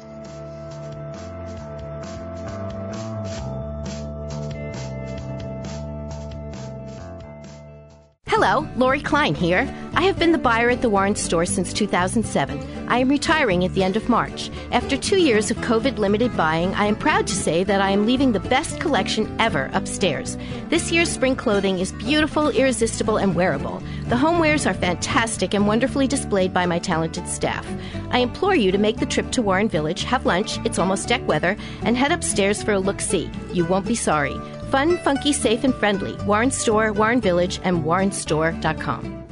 S4: Hello, Lori Klein here. I have been the buyer at the Warren store since two thousand seven. I am retiring at the end of March. After two years of COVID-limited buying, I am proud to say that I am leaving the best collection ever upstairs. This year's spring clothing is beautiful, irresistible, and wearable. The homewares are fantastic and wonderfully displayed by my talented staff. I implore you to make the trip to Warren Village, have lunch, it's almost deck weather, and head upstairs for a look-see. You won't be sorry. Fun, funky, safe, and friendly. Warren Store, Warren Village, and warren store dot com.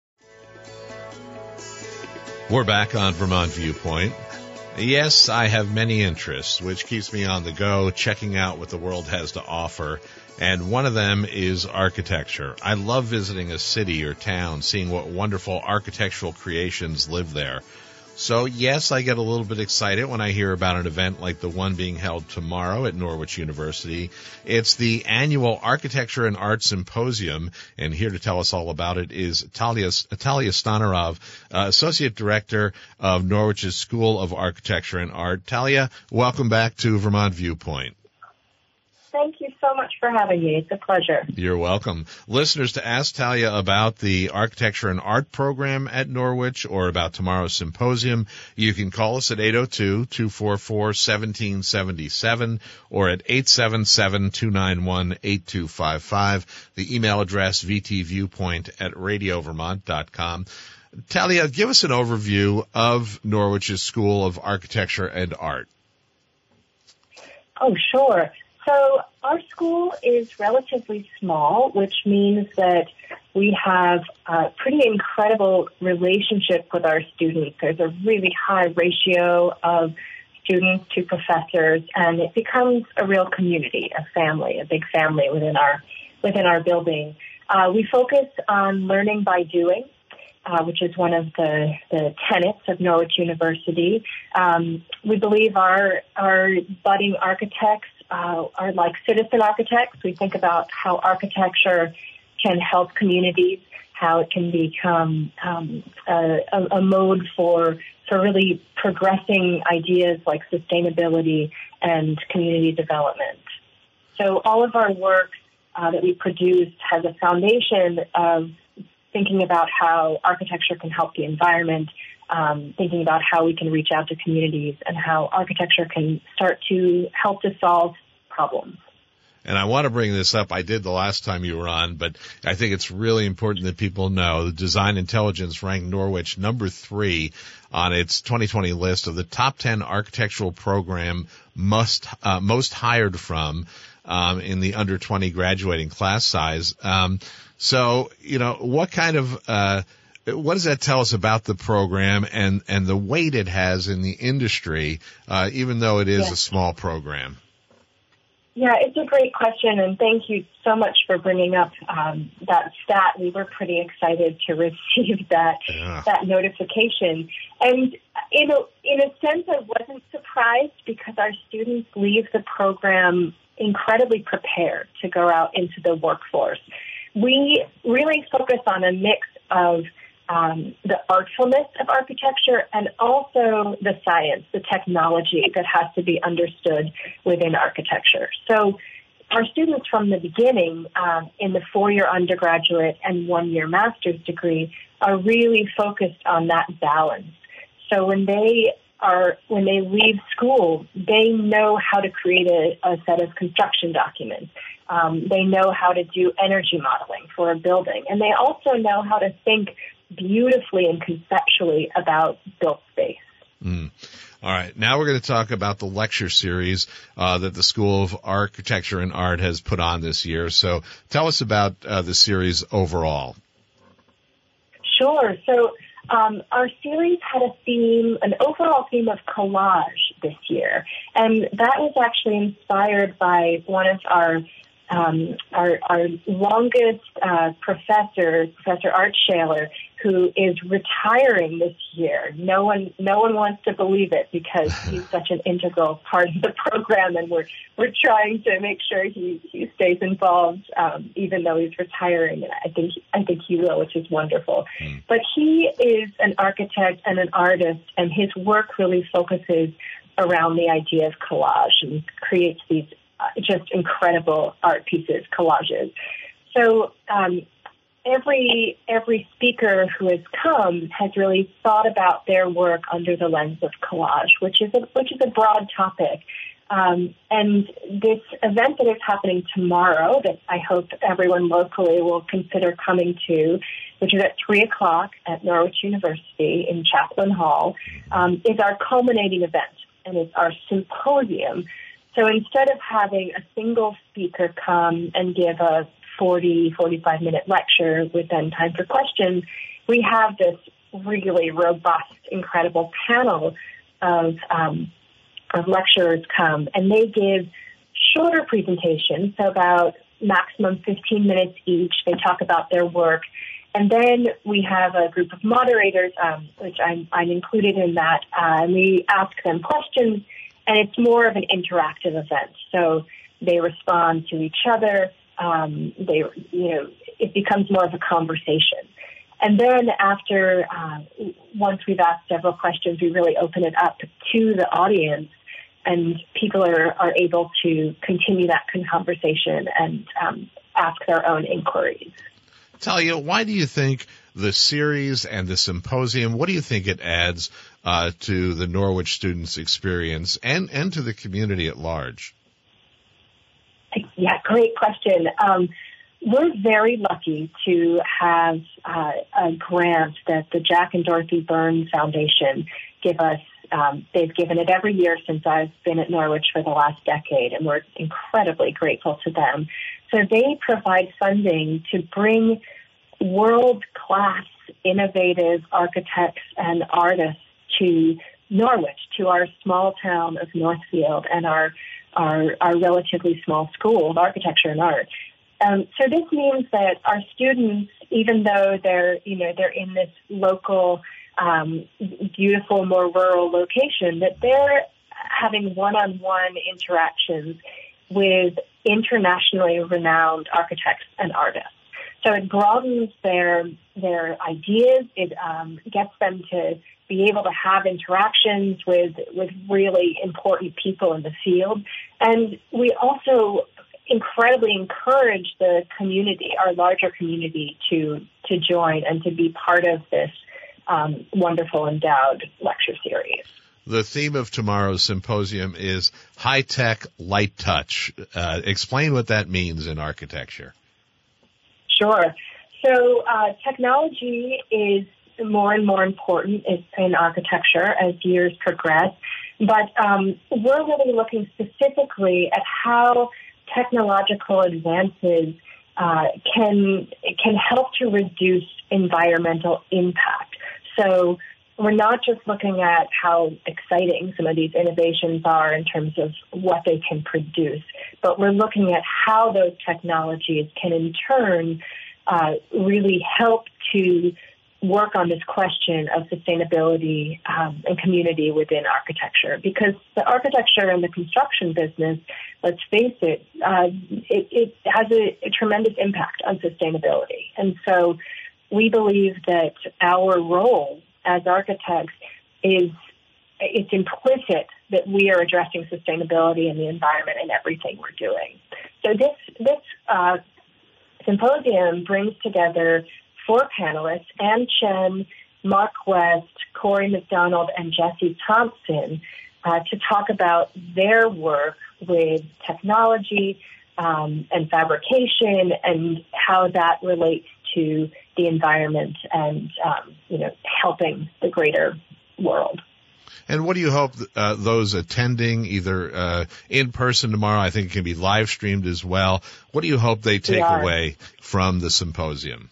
S2: We're back on Vermont Viewpoint. Yes, I have many interests, which keeps me on the go, checking out what the world has to offer. And one of them is architecture. I love visiting a city or town, seeing what wonderful architectural creations live there. So, yes, I get a little bit excited when I hear about an event like the one being held tomorrow at Norwich University. It's the annual Architecture and Art Symposium, and here to tell us all about it is Talia, Talia Stanarov, uh, Associate Director of Norwich's School of Architecture and Art. Talia, welcome back to Vermont Viewpoint.
S7: Thank you so much for having me. It's a pleasure.
S2: You're welcome. Listeners, to ask Talia about the Architecture and Art program at Norwich or about tomorrow's symposium, you can call us at eight oh two, two four four, one seven seven seven or at eight seven seven, two nine one, eight two five five. The email address, vtviewpoint at radio vermont dot com. Talia, give us an overview of Norwich's School of Architecture and Art.
S7: Oh, sure. So our school is relatively small, which means that we have a pretty incredible relationship with our students. There's a really high ratio of students to professors, and it becomes a real community, a family, a big family within our within our building. Uh, we focus on learning by doing, uh, which is one of the, the tenets of Norwich University. Um, we believe our our budding architects uh, are like citizen architects. We think about how architecture can help communities, how it can become um, a, a mode for for really progressing ideas like sustainability and community development. So all of our work uh, that we produce has a foundation of thinking about how architecture can help the environment, um, thinking about how we can reach out to communities, and how architecture can start to help to solve problems.
S2: And I want to bring this up. I did the last time you were on, but I think it's really important that people know the Design Intelligence ranked Norwich number three on its twenty twenty list of the top ten architectural program must uh, most hired from um, in the under twenty graduating class size. Um, so, you know, what kind of uh, what does that tell us about the program and and the weight it has in the industry, uh, even though it is
S7: yes.
S2: a small program?
S7: Yeah, it's a great question, and thank you so much for bringing up um, that stat. We were pretty excited to receive that yeah. that notification. And in a, in a sense, I wasn't surprised because our students leave the program incredibly prepared to go out into the workforce. We really focus on a mix of Um, the artfulness of architecture and also the science, the technology that has to be understood within architecture. So our students from the beginning um, in the four-year undergraduate and one-year master's degree are really focused on that balance. So when they are when they leave school, they know how to create a, a set of construction documents. Um, they know how to do energy modeling for a building, and they also know how to think beautifully and conceptually about built space.
S2: Mm. All right. Now we're going to talk about the lecture series uh, that the School of Architecture and Art has put on this year. So tell us about uh, the series overall.
S7: Sure. So um, our series had a theme, an overall theme of collage this year. And that was actually inspired by one of our Um, our, our longest uh, professor, Professor Art Shaler, who is retiring this year. No one, no one wants to believe it because he's such an integral part of the program, and we're we're trying to make sure he, he stays involved, um, even though he's retiring. And I think I think he will, which is wonderful. Mm. But he is an architect and an artist, and his work really focuses around the idea of collage and creates these just incredible art pieces, collages. So um, every every speaker who has come has really thought about their work under the lens of collage, which is a, which is a broad topic. Um, and this event that is happening tomorrow, that I hope everyone locally will consider coming to, which is at three o'clock at Norwich University in Chaplain Hall, um, is our culminating event, and it's our symposium. So instead of having a single speaker come and give a forty, forty-five minute lecture with then time for questions, we have this really robust, incredible panel of, um, of lecturers come, and they give shorter presentations, so about maximum fifteen minutes each. They talk about their work. And then we have a group of moderators, um, which I'm, I'm included in that, uh, and we ask them questions. And it's more of an interactive event. So they respond to each other. Um, they, you know, it becomes more of a conversation. And then after, uh, once we've asked several questions, we really open it up to the audience. and people are, are able to continue that conversation and um, ask their own inquiries.
S2: Talia, why do you think the series and the symposium, what do you think it adds uh, to the Norwich students' experience and, and to the community at large?
S7: Yeah, great question. Um, we're very lucky to have uh, a grant that the Jack and Dorothy Byrne Foundation give us. Um, they've given it every year since I've been at Norwich for the last decade, and we're incredibly grateful to them. So they provide funding to bring world-class, innovative architects and artists to Norwich, to our small town of Northfield and our our, our relatively small school of architecture and art. Um, so this means that our students, even though they're you know they're in this local, um, beautiful, more rural location, that they're having one-on-one interactions with internationally renowned architects and artists. So it broadens their their ideas. It um, gets them to be able to have interactions with with really important people in the field. And we also incredibly encourage the community, our larger community, to to join and to be part of this um, wonderful endowed lecture series.
S2: The theme of tomorrow's symposium is high-tech, light touch. Uh, explain what that means in architecture.
S7: Sure. So uh, technology is more and more important in architecture as years progress. But um, we're really looking specifically at how technological advances uh, can can help to reduce environmental impact. So we're not just looking at how exciting some of these innovations are in terms of what they can produce, but we're looking at how those technologies can in turn uh, really help to work on this question of sustainability um, and community within architecture. Because the architecture and the construction business, let's face it, uh, it, it has a, a tremendous impact on sustainability. And so we believe that our role as architects is, it's implicit that we are addressing sustainability and the environment in everything we're doing. So this, this uh, symposium brings together four panelists, Ann Chen, Mark West, Corey McDonald, and Jesse Thompson, uh, to talk about their work with technology um, and fabrication and how that relates to the environment and, um, you know, helping the greater world.
S2: And what do you hope uh, those attending, either uh, in person tomorrow, I think it can be live streamed as well, what do you hope they take away from the symposium?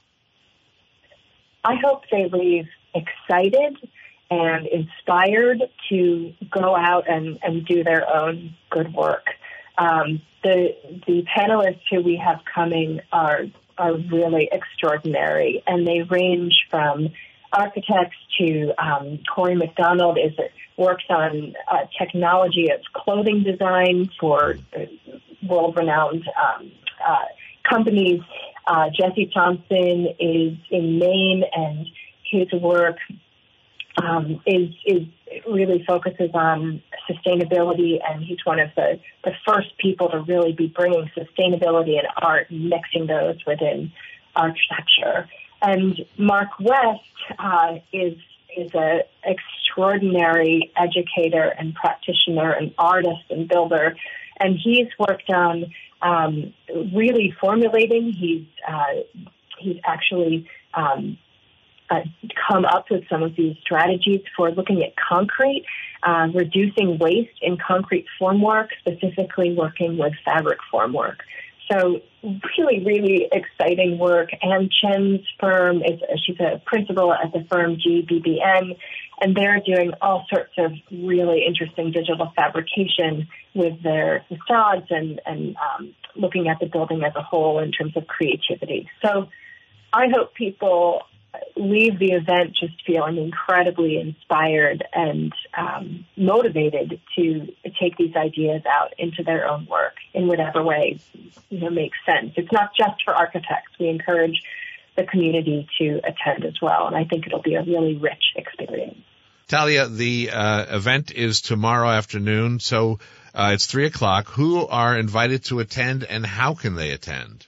S7: I hope they leave excited and inspired to go out and, and do their own good work. Um, the the panelists who we have coming are are really extraordinary, and they range from architects to um, Corey McDonald is works on uh, technology of clothing design for world-renowned um, uh, companies. Uh, Jesse Thompson is in Maine, and his work um, is is really focuses on sustainability, and he's one of the, the first people to really be bringing sustainability and art and mixing those within architecture. And Mark West uh, is is an extraordinary educator and practitioner and artist and builder, and he's worked on um, really formulating. He's uh, he's actually um, uh, come up with some of these strategies for looking at concrete, uh, reducing waste in concrete formwork, specifically working with fabric formwork. So really, really exciting work. Ann Chen's firm, is she's a principal at the firm G B B N, and they're doing all sorts of really interesting digital fabrication with their facades and, and um, looking at the building as a whole in terms of creativity. So I hope people leave the event just feeling incredibly inspired and um, motivated to take these ideas out into their own work in whatever way, you know, makes sense. It's not just for architects. We encourage the community to attend as well, and I think it'll be a really rich experience.
S2: Talia, the uh, event is tomorrow afternoon, so uh, it's three o'clock. Who are invited to attend, and how can they attend?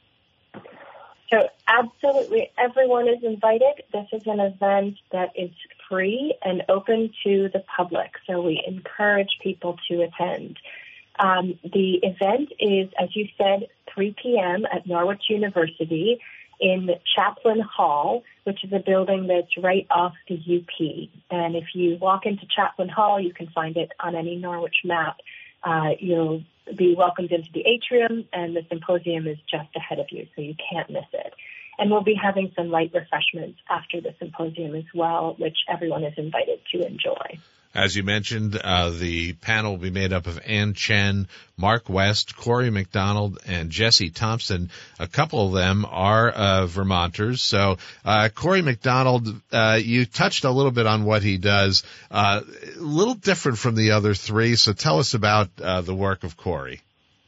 S7: So absolutely everyone is invited. This is an event that is free and open to the public, so we encourage people to attend. Um, the event is, as you said, three p.m. at Norwich University in Chaplin Hall, which is a building that's right off the U P. And if you walk into Chaplin Hall, you can find it on any Norwich map. Uh, you'll be welcomed into the atrium, and the symposium is just ahead of you, so you can't miss it. And we'll be having some light refreshments after the symposium as well, which everyone is invited to enjoy.
S2: As you mentioned, uh, the panel will be made up of Ann Chen, Mark West, Corey McDonald, and Jesse Thompson. A couple of them are uh, Vermonters. So, uh, Corey McDonald, uh, you touched a little bit on what he does, uh, a little different from the other three. So tell us about uh, the work of Corey.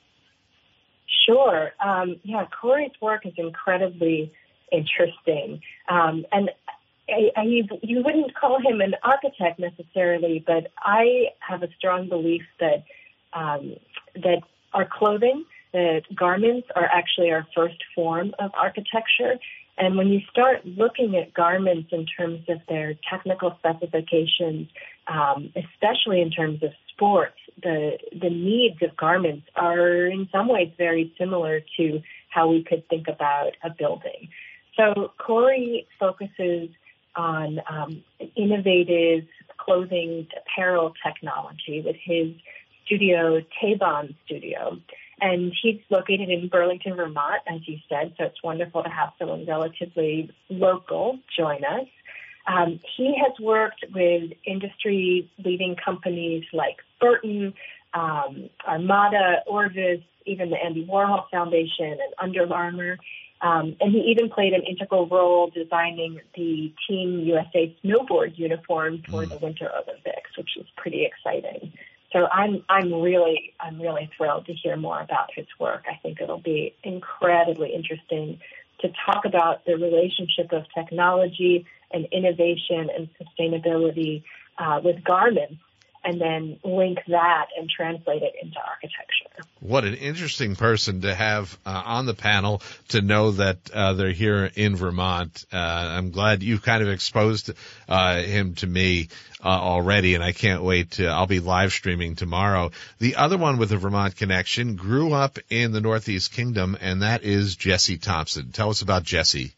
S7: Sure. Um, yeah, Corey's work is incredibly interesting. Um, and I, I, you wouldn't call him an architect necessarily, but I have a strong belief that um, that our clothing, that garments are actually our first form of architecture. And when you start looking at garments in terms of their technical specifications, um, especially in terms of sports, the the needs of garments are in some ways very similar to how we could think about a building. So Corey focuses on um, innovative clothing apparel technology with his studio, Tabon Studio. And he's located in Burlington, Vermont, as you said, so it's wonderful to have someone relatively local join us. Um, he has worked with industry-leading companies like Burton, um, Armada, Orvis, even the Andy Warhol Foundation and Under Armour. Um, and he even played an integral role designing the Team U S A snowboard uniform for the Winter Olympics, which is pretty exciting. So I'm I'm really I'm really thrilled to hear more about his work. I think it'll be incredibly interesting to talk about the relationship of technology and innovation and sustainability uh, with garments, and then link that and translate it into architecture.
S2: What an interesting person to have uh, on the panel, to know that uh, they're here in Vermont. Uh, I'm glad you've kind of exposed uh, him to me uh, already, and I can't wait to, I'll be live streaming tomorrow. The other one with a Vermont connection grew up in the Northeast Kingdom, and that is Jesse Thompson. Tell us about Jesse.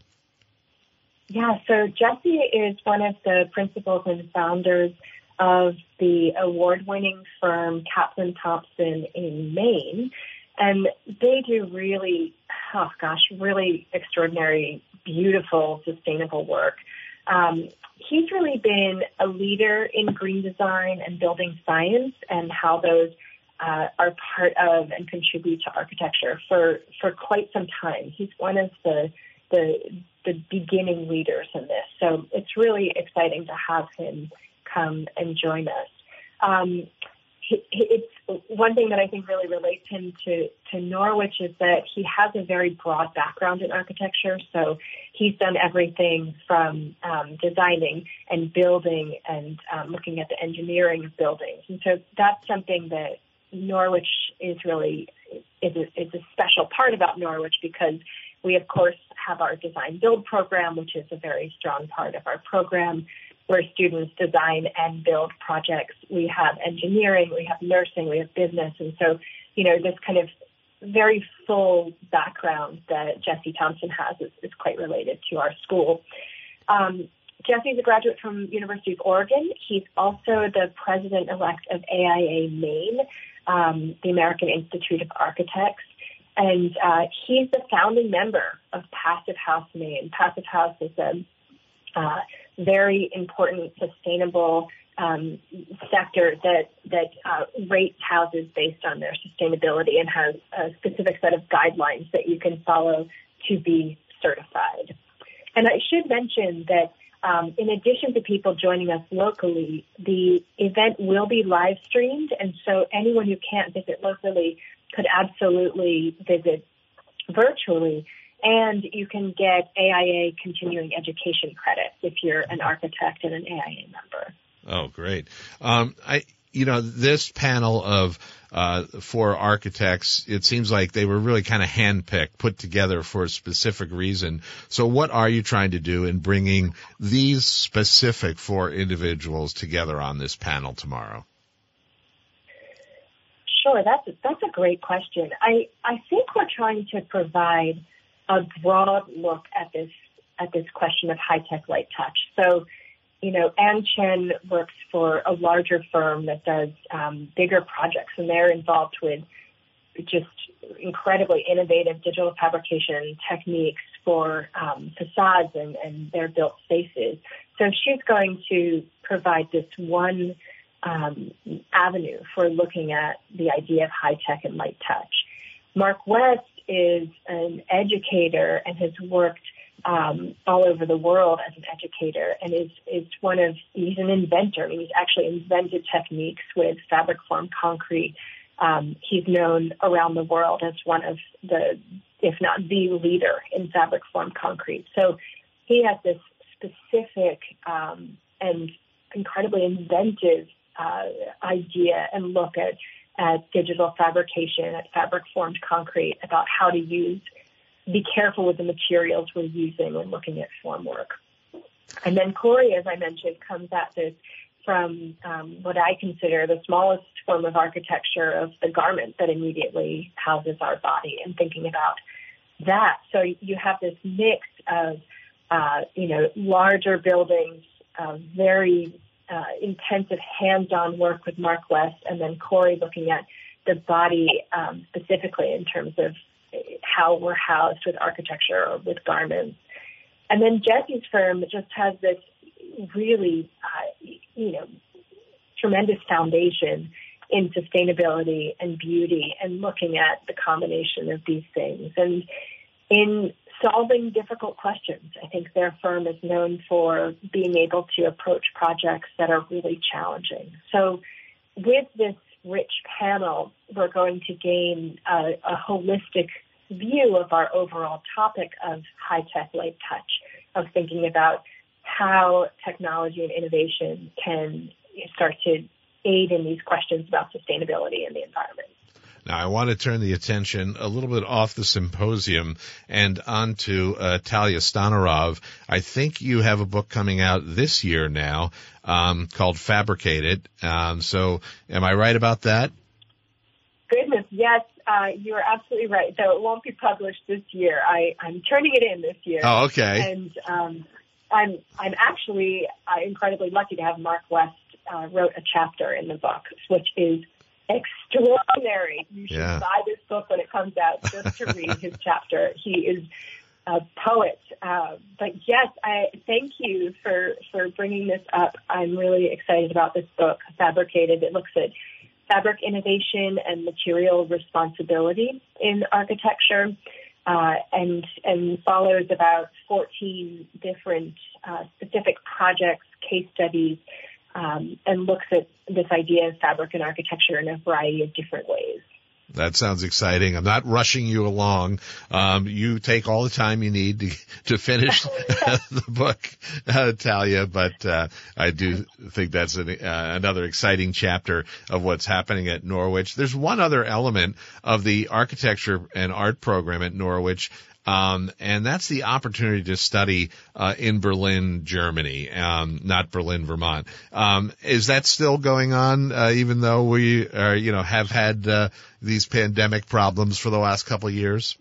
S7: Yeah, so Jesse is one of the principals and founders of the award-winning firm Kaplan Thompson in Maine. And they do really, oh gosh, really extraordinary, beautiful, sustainable work. Um, he's really been a leader in green design and building science and how those uh, are part of and contribute to architecture for, for quite some time. He's one of the, the, the beginning leaders in this. So it's really exciting to have him come and join us. Um, it's one thing that I think really relates him to, to Norwich is that he has a very broad background in architecture. So he's done everything from um, designing and building and um, looking at the engineering of buildings. And so that's something that Norwich is really is a, is a special part about Norwich, because we, of course, have our design build program, which is a very strong part of our program, where students design and build projects. We have engineering, we have nursing, we have business. And so, you know, this kind of very full background that Jesse Thompson has is, is quite related to our school. Um, Jesse's a graduate from University of Oregon. He's also the president-elect of A I A Maine, um, the American Institute of Architects. And uh, he's the founding member of Passive House Maine. Passive House is a uh, very important, sustainable um, sector that that uh, rates houses based on their sustainability and has a specific set of guidelines that you can follow to be certified. And I should mention that um, in addition to people joining us locally, the event will be live streamed, and so anyone who can't visit locally could absolutely visit virtually. And you can get A I A continuing education credits if you're an architect and an A I A member.
S2: Oh, great. Um, I, you know, this panel of uh, four architects, it seems like they were really kind of handpicked, put together for a specific reason. So what are you trying to do in bringing these specific four individuals together on this panel tomorrow?
S7: Sure, that's a, that's a great question. I, I think we're trying to provide a broad look at this at this question of high-tech light touch. So, you know, Ann Chen works for a larger firm that does um, bigger projects, and they're involved with just incredibly innovative digital fabrication techniques for um, facades and, and their built spaces. So she's going to provide this one um, avenue for looking at the idea of high-tech and light touch. Mark West is an educator and has worked um, all over the world as an educator, and is, is one of, he's an inventor. I mean, he's actually invented techniques with fabric formed concrete. Um, he's known around the world as one of the, if not the leader in fabric formed concrete. So he has this specific um, and incredibly inventive uh, idea and look at, at digital fabrication, at fabric formed concrete, about how to use, be careful with the materials we're using when looking at formwork. And then Corey, as I mentioned, comes at this from um, what I consider the smallest form of architecture of the garment that immediately houses our body, and thinking about that. So you have this mix of, uh, you know, larger buildings, uh, very uh, intensive hands-on work with Mark West, and then Corey looking at the body um, specifically in terms of how we're housed with architecture or with garments. And then Jesse's firm just has this really, uh, you know, tremendous foundation in sustainability and beauty, and looking at the combination of these things. And in solving difficult questions, I think their firm is known for being able to approach projects that are really challenging. So with this rich panel, we're going to gain a, a holistic view of our overall topic of high-tech light touch, of thinking about how technology and innovation can start to aid in these questions about sustainability and the environment.
S2: Now, I want to turn the attention a little bit off the symposium and onto uh, Talia Stanarov. I think you have a book coming out this year now um, called Fabricated. Um, so am I right about that?
S7: Goodness, yes, uh, you are absolutely right. Though it won't be published this year. I, I'm turning it in this year.
S2: Oh, okay.
S7: And um, I'm I'm actually uh, incredibly lucky to have Mark West uh, wrote a chapter in the book, which is extraordinary. You should
S2: yeah.
S7: buy this book when it comes out just to read his chapter. He is a poet. Uh, but yes, I thank you for, for bringing this up. I'm really excited about this book, Fabricated. It looks at fabric innovation and material responsibility in architecture, uh, and and follows about fourteen different uh, specific projects, case studies, um, and looks at this idea of fabric and architecture in a variety of different ways.
S2: That sounds exciting. I'm not rushing you along. Um, you take all the time you need to to finish the book, uh, Talia. But uh, I do think that's an, uh, another exciting chapter of what's happening at Norwich. There's one other element of the architecture and art program at Norwich. Um, and that's the opportunity to study, uh, in Berlin, Germany, um, not Berlin, Vermont. Um, is that still going on, uh, even though we are, you know, have had, uh, these pandemic problems for the last couple of years?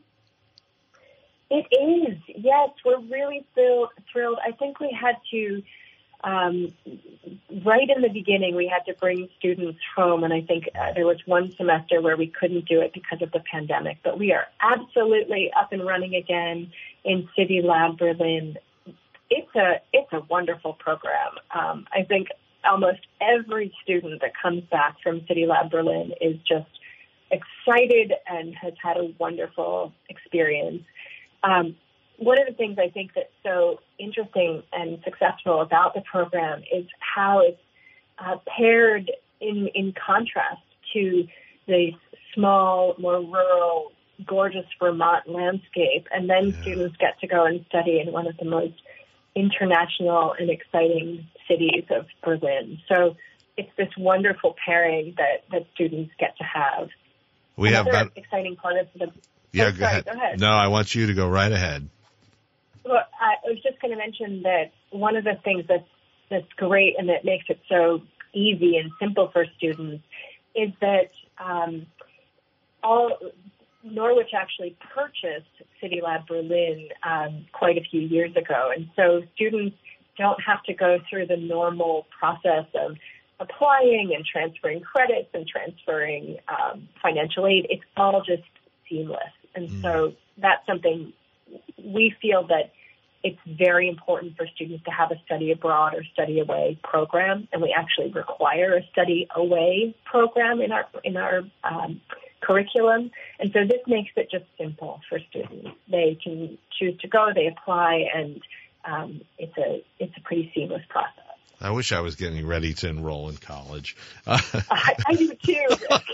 S7: It is. Yes, we're really thrilled. thrilled. I think we had to, um, right in the beginning, we had to bring students home, and I think uh, there was one semester where we couldn't do it because of the pandemic. But we are absolutely up and running again in City Lab Berlin. It's a it's a wonderful program. Um, I think almost every student that comes back from City Lab Berlin is just excited and has had a wonderful experience. Um, One of the things I think that's so interesting and successful about the program is how it's uh, paired in, in contrast to the small, more rural, gorgeous Vermont landscape. And then yeah. students get to go and study in one of the most international and exciting cities of Berlin. So it's this wonderful pairing that, that students get to have.
S2: We
S7: Another
S2: have about
S7: exciting part of the.
S2: yeah.
S7: Oh,
S2: go,
S7: sorry,
S2: ahead.
S7: go ahead.
S2: No, I want you to go right ahead.
S7: Well, I was just going to mention that one of the things that's that's great and that makes it so easy and simple for students is that um, all Norwich actually purchased CityLab Berlin um, quite a few years ago, and so students don't have to go through the normal process of applying and transferring credits and transferring um, financial aid. It's all just seamless, and mm. so that's something we feel that it's very important for students to have a study abroad or study away program, and we actually require a study away program in our in our um, curriculum. And so this makes it just simple for students. They can choose to go, they apply, and um, it's a it's a pretty seamless process.
S2: I wish I was getting ready to enroll in college.
S7: I, I do too.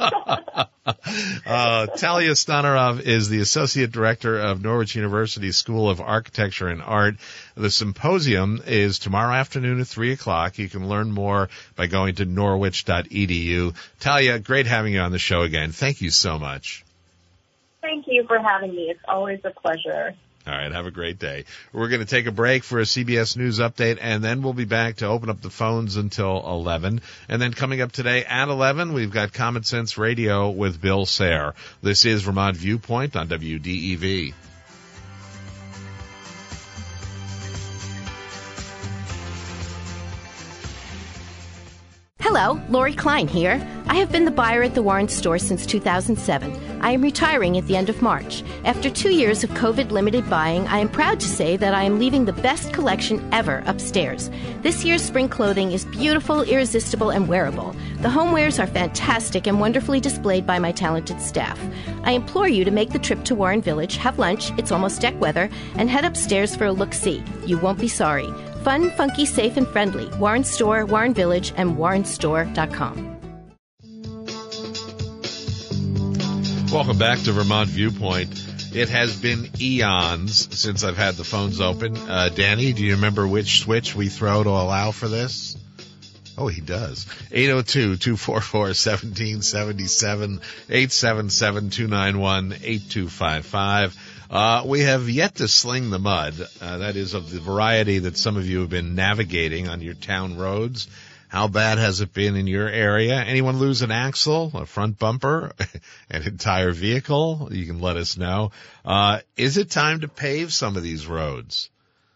S2: uh, Talia Stanarov is the Associate Director of Norwich University School of Architecture and Art. The symposium is tomorrow afternoon at three o'clock. You can learn more by going to norwich dot e d u. Talia, great having you on the show again. Thank you so much.
S7: Thank you for having me. It's always a pleasure.
S2: All right, have a great day. We're going to take a break for a C B S News update, and then we'll be back to open up the phones until eleven. And then coming up today at eleven, we've got Common Sense Radio with Bill Sayre. This is Vermont Viewpoint on W D E V.
S4: Hello, Lori Klein here. I have been the buyer at the Warren store since two thousand seven. I am retiring at the end of March. After two years of COVID-limited buying, I am proud to say that I am leaving the best collection ever upstairs. This year's spring clothing is beautiful, irresistible, and wearable. The homewares are fantastic and wonderfully displayed by my talented staff. I implore you to make the trip to Warren Village, have lunch, it's almost deck weather, and head upstairs for a look-see. You won't be sorry. Fun, funky, safe, and friendly. Warren Store, Warren Village, and warren store dot com.
S2: Welcome back to Vermont Viewpoint. It has been eons since I've had the phones open. Uh, Danny, do you remember which switch we throw to allow for this? Oh, he does. eight oh two, two four four, one seven seven seven, eight seven seven, two nine one, eight two five five. Uh, we have yet to sling the mud. Uh, that is of the variety that some of you have been navigating on your town roads. How bad has it been in your area? Anyone lose an axle, a front bumper, an entire vehicle? You can let us know. Uh, is it time to pave some of these roads?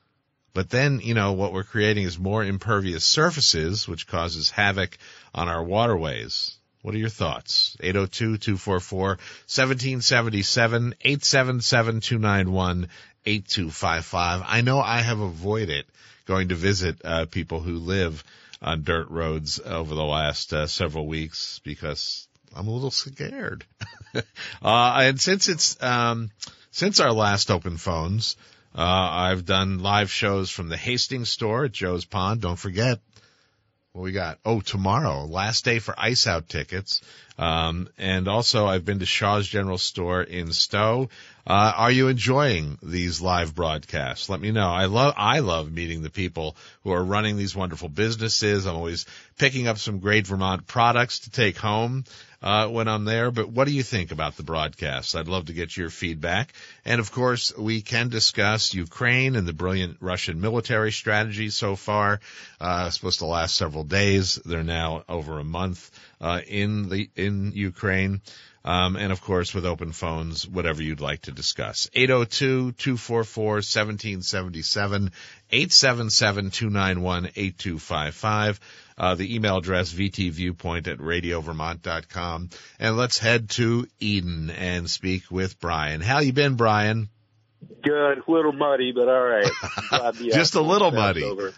S2: But then, you know, what we're creating is more impervious surfaces, which causes havoc on our waterways. What are your thoughts? eight oh two, two four four, one seven seven seven, eight seven seven, two nine one, eight two five five. I know I have avoided going to visit uh, people who live on dirt roads over the last uh, several weeks because I'm a little scared. uh, and since it's um, since our last open phones, uh, I've done live shows from the Hastings store at Joe's Pond. Don't forget. What we got? Oh, tomorrow, last day for Ice Out tickets. Um, and also I've been to Shaw's General Store in Stowe. Uh, are you enjoying these live broadcasts? Let me know. I love, I love meeting the people who are running these wonderful businesses. I'm always picking up some great Vermont products to take home, uh, when I'm there. But what do you think about the broadcasts? I'd love to get your feedback. And of course, we can discuss Ukraine and the brilliant Russian military strategy so far. Uh, it's supposed to last several days. They're now over a month, uh, in the, in Ukraine. Um, and of course, with open phones, whatever you'd like to discuss. eight oh two, two four four, one seven seven seven, eight seven seven, two nine one, eight two five five. Uh, the email address, v t viewpoint at radio vermont dot com. And let's head to Eden and speak with Brian. How you been, Brian?
S8: Good. A little muddy, but all right. Glad the
S2: Just a little muddy.
S8: Over.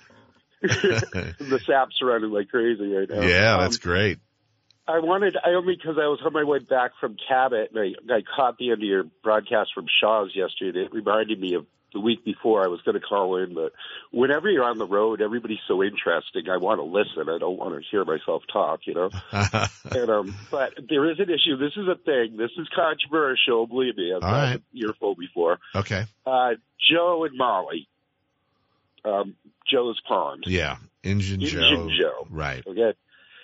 S8: The sap's running like crazy right now.
S2: Yeah, that's um, great.
S8: I wanted, I only because I was on my way back from Cabot, and I, I caught the end of your broadcast from Shaw's yesterday. It reminded me of the week before I was going to call in, but whenever you're on the road, everybody's so interesting. I want to listen. I don't want to hear myself talk, you know. and um, But there is an issue. This is a thing. This is controversial. Believe me. I've
S2: All
S8: had
S2: right.
S8: an earful before.
S2: Okay.
S8: Uh, Joe and Molly. Um, Joe's Pond.
S2: Yeah. Injun,
S8: Injun
S2: Joe.
S8: Joe.
S2: Right.
S8: Okay.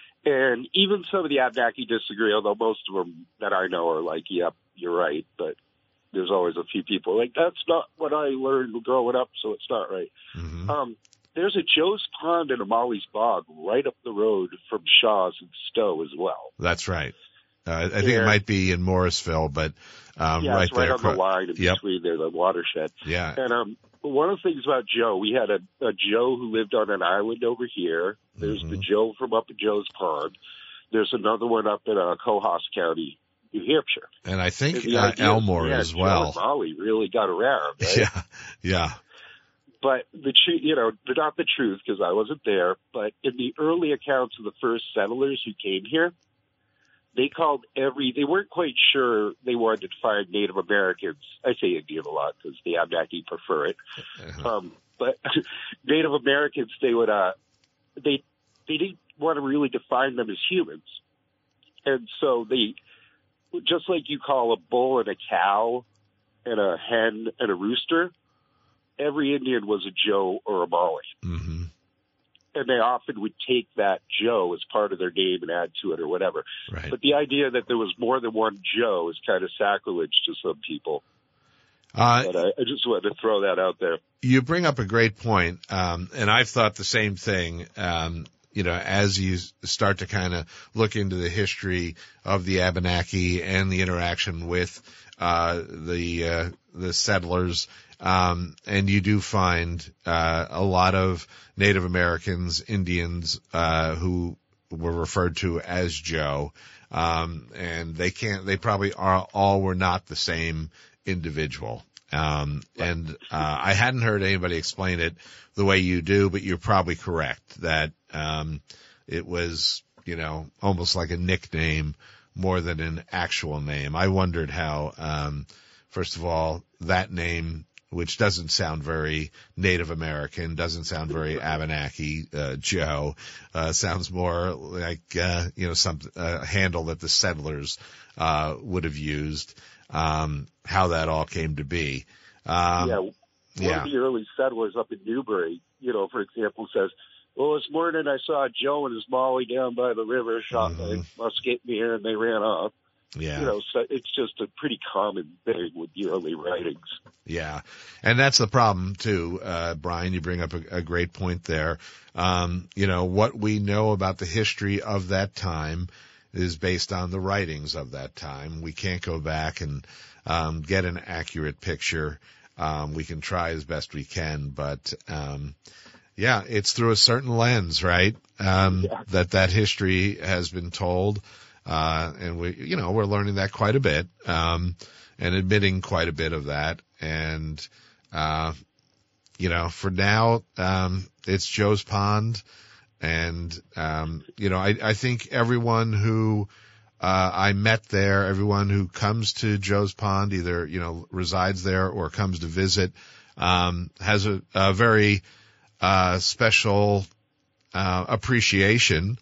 S8: And even some of the Abenaki disagree, although most of them that I know are like, yep, you're right. But there's always a few people like, that's not what I learned growing up, so it's not right.
S2: Mm-hmm.
S8: Um, there's a Joe's Pond and a Molly's Bog right up the road from Shaw's and Stowe as well.
S2: That's right. Uh, I think
S8: and,
S2: it might be in Morrisville, but um,
S8: yeah,
S2: right
S8: it's right
S2: there.
S8: on the line in
S2: yep.
S8: between there, the watershed.
S2: Yeah.
S8: And um, one of the things about Joe, we had a, a Joe who lived on an island over here. There's
S2: mm-hmm.
S8: the Joe from up at Joe's Pond. There's another one up in uh, Cohos County, New Hampshire.
S2: And I think
S8: and
S2: uh, Elmore
S8: yeah,
S2: as
S8: Joe
S2: well.
S8: and Molly really got around, right?
S2: Yeah, yeah.
S8: But the truth, you know, not the truth because I wasn't there, but in the early accounts of the first settlers who came here, they called every, they weren't quite sure they wanted to find Native Americans. I say Indian a lot because the Abenaki prefer it.
S2: Uh-huh.
S8: Um, but Native Americans, they would, uh, they, they didn't want to really define them as humans. And so they, just like you call a bull and a cow and a hen and a rooster, every Indian was a Joe or a Molly.
S2: Mm-hmm.
S8: And they often would take that Joe as part of their name and add to it or whatever.
S2: Right.
S8: But the idea that there was more than one Joe is kind of sacrilege to some people.
S2: Uh,
S8: but I, I just wanted to throw that out there.
S2: You bring up a great point, um, and I've thought the same thing. Um, you know, as you start to kind of look into the history of the Abenaki and the interaction with uh, the uh, the settlers. Um, and you do find, uh, a lot of Native Americans, Indians, uh, who were referred to as Joe. Um, and they can't, they probably are, all were not the same individual. Um, and, uh, I hadn't heard anybody explain it the way you do, but you're probably correct that, um, it was, you know, almost like a nickname more than an actual name. I wondered how, um, first of all, that name, which doesn't sound very Native American, doesn't sound very Abenaki, uh, Joe, uh, sounds more like, uh, you know, some, uh, handle that the settlers, uh, would have used, um, how that all came to be. Um,
S8: yeah. One
S2: yeah.
S8: of the early settlers up in Newbury, you know, for example, says, well, this morning I saw Joe and his Molly down by the river, shot
S2: Mm-hmm.
S8: my musket in the air, and they ran off.
S2: Yeah.
S8: You know, so it's just a pretty common thing with the early writings.
S2: Yeah. And that's the problem too, uh, Brian, you bring up a, a great point there. Um, you know, what we know about the history of that time is based on the writings of that time. We can't go back and, um, get an accurate picture. Um, we can try as best we can, but, um, yeah, it's through a certain lens, right? Um,
S8: yeah.
S2: that that history has been told. Uh, and we, you know, we're learning that quite a bit, um, and admitting quite a bit of that. And, uh, you know, for now, um, it's Joe's Pond. And, um, you know, I, I think everyone who, uh, I met there, everyone who comes to Joe's Pond, either, you know, resides there or comes to visit, um, has a, a very, uh, special, uh, appreciation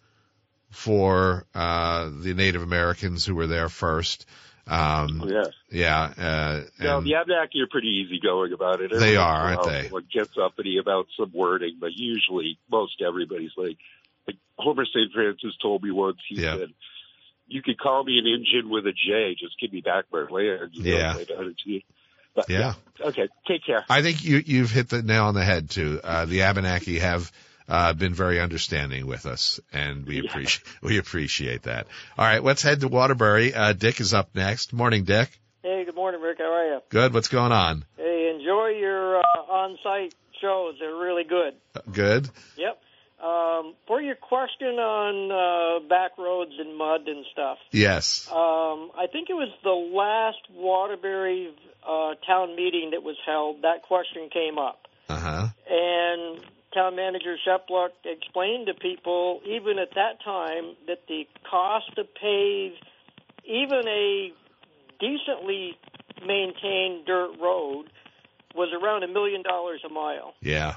S2: for, uh, the Native Americans who were there first. Um,
S8: Oh, yes.
S2: yeah, uh,
S8: Now,
S2: and
S8: the Abenaki are pretty easygoing about it.
S2: They
S8: Every
S2: are,
S8: once in a
S2: aren't
S8: while,
S2: they?
S8: Someone gets uppity about some wording, but usually most everybody's like, like Homer Saint Francis told me once, he
S2: Yeah.
S8: said, you could call me an Indian with a J, just give me back my land. You
S2: Yeah.
S8: know, like attitude. But,
S2: yeah.
S8: Okay, take care.
S2: I think you, you've hit the nail on the head too. Uh, the Abenaki have, uh, been very understanding with us, and we
S8: Yeah.
S2: appreciate, we appreciate that. All right, let's head to Waterbury. Uh, Dick is up next. Morning, Dick.
S9: Hey, good morning, Rick. How are you?
S2: Good. What's going on?
S9: Hey, enjoy your uh, on-site shows. They're really good.
S2: Good.
S9: Yep. Um, for your question on uh, back roads and mud and stuff,
S2: Yes.
S9: um, I think it was the last Waterbury uh, town meeting that was held. That question came up.
S2: Uh-huh.
S9: And town manager Shepluck explained to people, even at that time, that the cost to pave even a decently maintained dirt road was around a million dollars a mile.
S2: Yeah.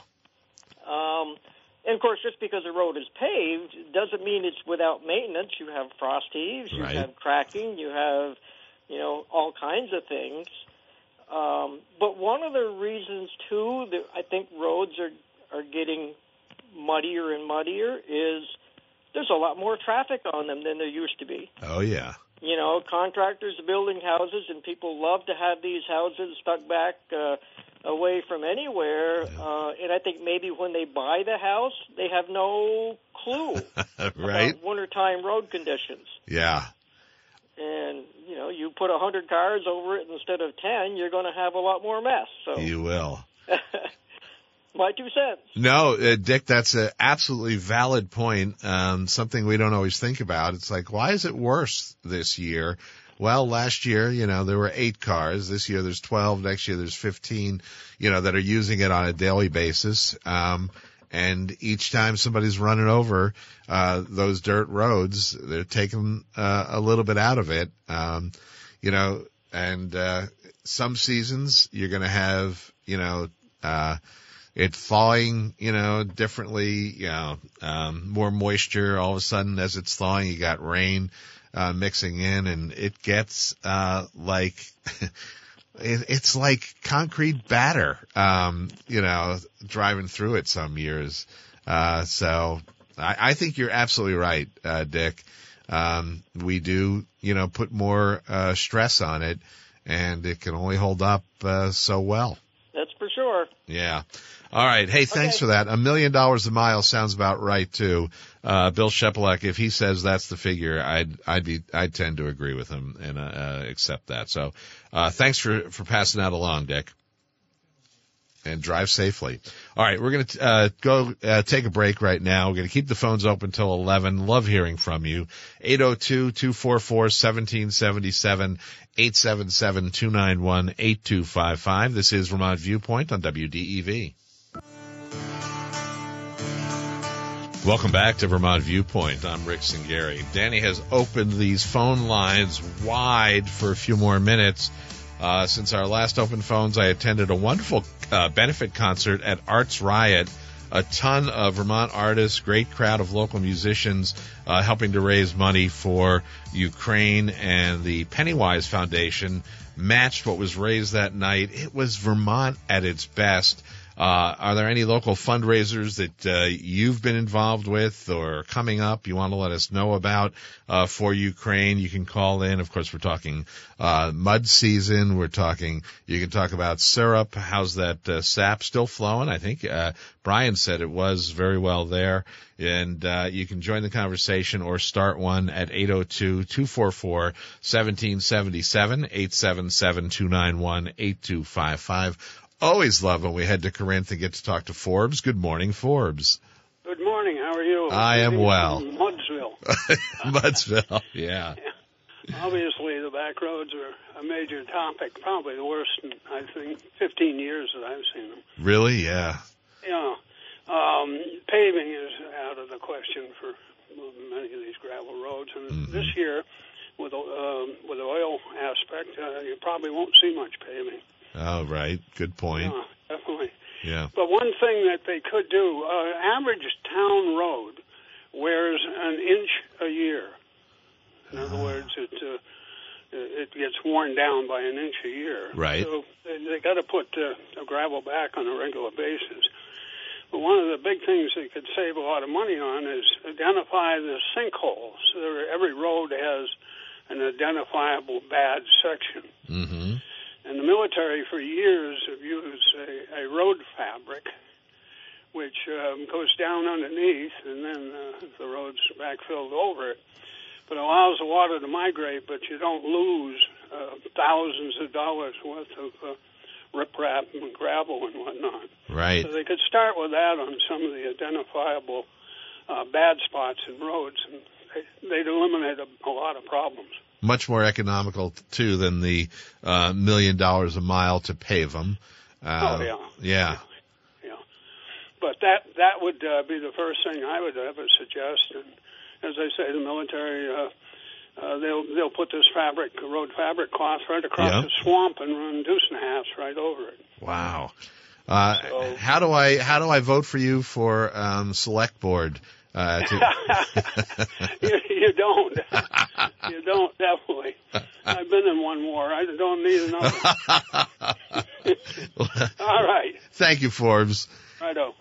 S9: Um, and, of course, just because a road is paved doesn't mean it's without maintenance. You have frost heaves, you
S2: Right.
S9: have cracking, you have, you know, all kinds of things. Um, but one of the reasons, too, that I think roads are, are getting muddier and muddier is there's a lot more traffic on them than there used to be.
S2: Oh, yeah.
S9: You know, contractors are building houses, and people love to have these houses stuck back uh, away from anywhere. Yeah. Uh, and I think maybe when they buy the house, they have no clue
S2: right?
S9: about wintertime road conditions.
S2: Yeah.
S9: And, you know, you put one hundred cars over it instead of ten, you're going to have a lot more mess. So
S2: you will.
S9: My two cents.
S2: No, uh, Dick, that's an absolutely valid point. Um, something we don't always think about. It's like, why is it worse this year? Well, last year, you know, there were eight cars. This year there's twelve. Next year there's fifteen, you know, that are using it on a daily basis. Um, and each time somebody's running over, uh, those dirt roads, they're taking, uh, a little bit out of it. Um, you know, and, uh, some seasons you're going to have, you know, uh, it thawing, you know, differently, you know, um, more moisture all of a sudden as it's thawing. You got rain, uh, mixing in, and it gets, uh, like, it, it's like concrete batter, um, you know, driving through it some years. Uh, so I, I think you're absolutely right, uh, Dick. Um, we do, you know, put more, uh, stress on it, and it can only hold up, uh, so well.
S9: That's for sure.
S2: Yeah. All right. Hey, thanks
S9: okay.
S2: for that. A million dollars a mile sounds about right too. Uh, Bill Shepelek, if he says that's the figure, I'd, I'd be, I'd tend to agree with him and, uh, uh accept that. So, uh, thanks for, for passing that along, Dick. And drive safely. All right. We're going to, uh, go, uh, take a break right now. We're going to keep the phones open till eleven. Love hearing from you. eight oh two, two four four, one seven seven seven, eight seven seven, two nine one, eight two five five. This is Vermont Viewpoint on W D E V. Welcome back to Vermont Viewpoint. I'm Rick Singari. Danny has opened these phone lines wide for a few more minutes. Uh, since our last open phones, I attended a wonderful uh, benefit concert at Arts Riot. A ton of Vermont artists, great crowd of local musicians uh, helping to raise money for Ukraine, and the Pennywise Foundation matched what was raised that night. It was Vermont at its best. Uh, are there any local fundraisers that uh, you've been involved with or coming up you want to let us know about uh, for Ukraine? You can call in. Of course, we're talking uh, mud season. We're talking, you can talk about syrup. How's that uh, sap still flowing? I think uh, Brian said it was very well there. And uh, you can join the conversation or start one at eight oh two, two four four, one seven seven seven, eight seven seven, two nine one, eight two five five. Always love when we head to Corinth and get to talk to Forbes. Good morning, Forbes.
S10: Good morning. How are you?
S2: I am well.
S10: From Mudsville.
S2: Mudsville, yeah.
S10: yeah. Obviously, the back roads are a major topic, probably the worst in, I think, fifteen years that I've seen them.
S2: Really? Yeah.
S10: Yeah. Um, paving is out of the question for many of these gravel roads. And mm-hmm. this year, with, uh, with the oil aspect, uh, you probably won't see much paving.
S2: Oh, right. Good point.
S10: Yeah, definitely.
S2: Yeah.
S10: But one thing that they could do, uh, average town road wears an inch a year. In other uh. words, it uh, it gets worn down by an inch a year.
S2: Right.
S10: So they, they got to put uh, the gravel back on a regular basis. But one of the big things they could save a lot of money on is identify the sinkholes. So every road has an identifiable bad section.
S2: Mm-hmm.
S10: And the military for years have used a, a road fabric, which um, goes down underneath, and then uh, the road's backfilled over it. But it allows the water to migrate, but you don't lose uh, thousands of dollars worth of uh, riprap and gravel and whatnot.
S2: Right.
S10: So they could start with that on some of the identifiable uh, bad spots in roads, and they, they'd eliminate a, a lot of problems.
S2: Much more economical, too, than the uh, million dollars a mile to pave them. Uh,
S10: oh, yeah.
S2: Yeah.
S10: Yeah. But that that would uh, be the first thing I would ever suggest. And as I say, the military, uh, uh, they'll they'll put this fabric, road fabric cloth right across
S2: yep.
S10: the swamp and run deuce and a halves right over it.
S2: Wow. Uh,
S10: so,
S2: how do I how do I vote for you for um, select board? Uh, to...
S10: you, you don't. You don't, definitely. I've been in one war. I don't need another. All right.
S2: Thank you, Forbes.
S10: Righto.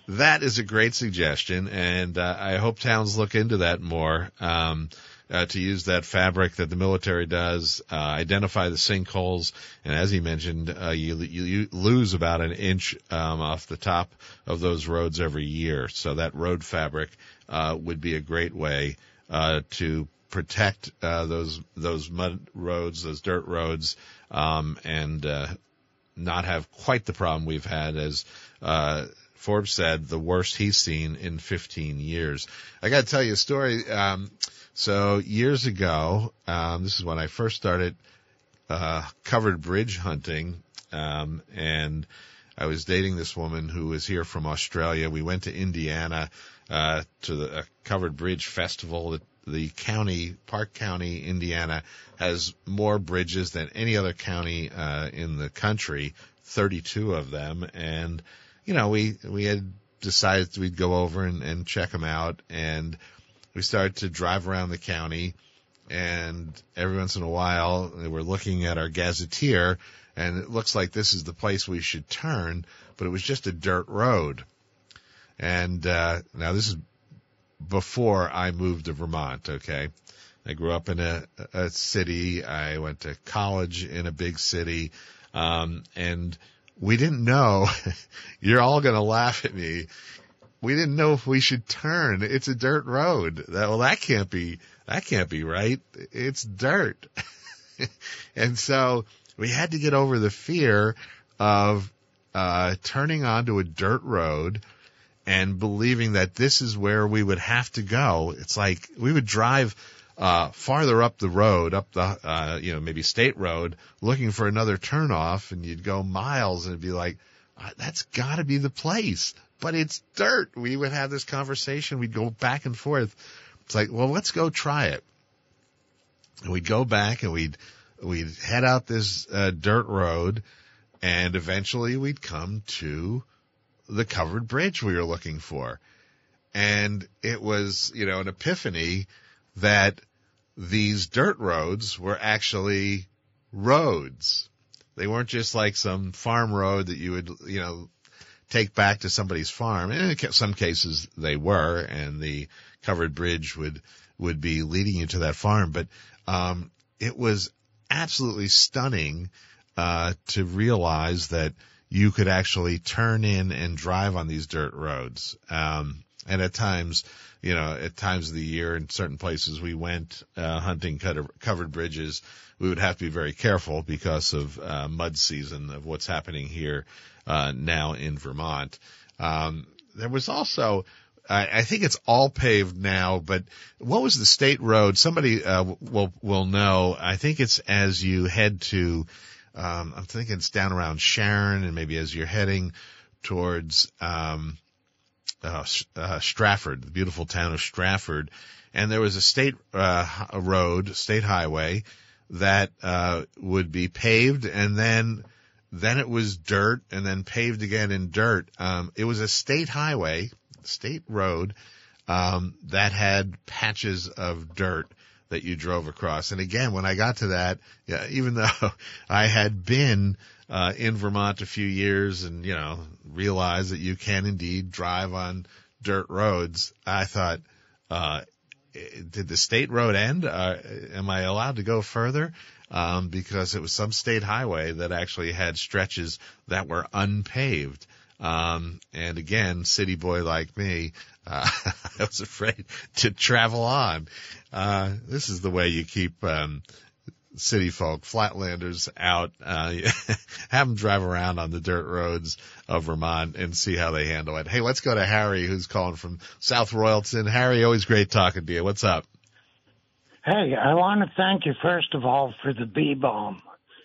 S2: that is a great suggestion, and uh, I hope towns look into that more. Um, Uh, to use that fabric that the military does, uh, identify the sinkholes, and as he mentioned, uh, you, you, you lose about an inch um, off the top of those roads every year. So that road fabric uh, would be a great way uh, to protect uh, those those mud roads, those dirt roads, um, and uh, not have quite the problem we've had, as uh, Forbes said, the worst he's seen in fifteen years. I got to tell you a story. Um, So years ago, um, this is when I first started uh, covered bridge hunting, um, and I was dating this woman who was here from Australia. We went to Indiana uh, to the uh, Covered Bridge Festival. The, the county, Park County, Indiana, has more bridges than any other county uh, in the country, thirty-two of them. And, you know, we, we had decided we'd go over and, and check them out, and we started to drive around the county, and every once in a while we're looking at our gazetteer, and it looks like this is the place we should turn, but it was just a dirt road. And uh, now this is before I moved to Vermont, okay? I grew up in a, a city. I went to college in a big city, um, and we didn't know, you're all going to laugh at me, we didn't know if we should turn. It's a dirt road. That, well, that can't be, that can't be right. It's dirt. And so we had to get over the fear of, uh, turning onto a dirt road and believing that this is where we would have to go. It's like we would drive, uh, farther up the road, up the, uh, you know, maybe state road, looking for another turnoff, and you'd go miles and it'd be like, that's gotta be the place. But it's dirt. We would have this conversation. We'd go back and forth. It's like, well, let's go try it. And we'd go back and we'd, we'd head out this uh, dirt road, and eventually we'd come to the covered bridge we were looking for. And it was, you know, an epiphany that these dirt roads were actually roads. They weren't just like some farm road that you would, you know, take back to somebody's farm. And in some cases they were, and the covered bridge would, would be leading you to that farm. But, um, it was absolutely stunning, uh, to realize that you could actually turn in and drive on these dirt roads. Um, and at times, you know, at times of the year in certain places we went, uh, hunting covered bridges, we would have to be very careful because of, uh, mud season, of what's happening here Uh, now in Vermont. Um, there was also, I, I think it's all paved now, but what was the state road? Somebody, uh, will, will know. I think it's as you head to, um, I'm thinking it's down around Sharon, and maybe as you're heading towards, um, uh, uh, Stratford, the beautiful town of Stratford. And there was a state, uh, a road, state highway that, uh, would be paved, and then Then it was dirt, and then paved again in dirt. Um, it was a state highway, state road, um, that had patches of dirt that you drove across. And again, when I got to that, yeah, even though I had been, uh, in Vermont a few years and, you know, realized that you can indeed drive on dirt roads, I thought, uh, did the state road end? Uh, am I allowed to go further? Um, because it was some state highway that actually had stretches that were unpaved. Um, and again, city boy like me, uh, I was afraid to travel on. Uh, this is the way you keep, um, city folk, flatlanders out, uh, have them drive around on the dirt roads of Vermont and see how they handle it. Hey, let's go to Harry, who's calling from South Royalton. Harry, always great talking to you. What's up?
S11: Hey, I want to thank you, first of all, for the bee balm.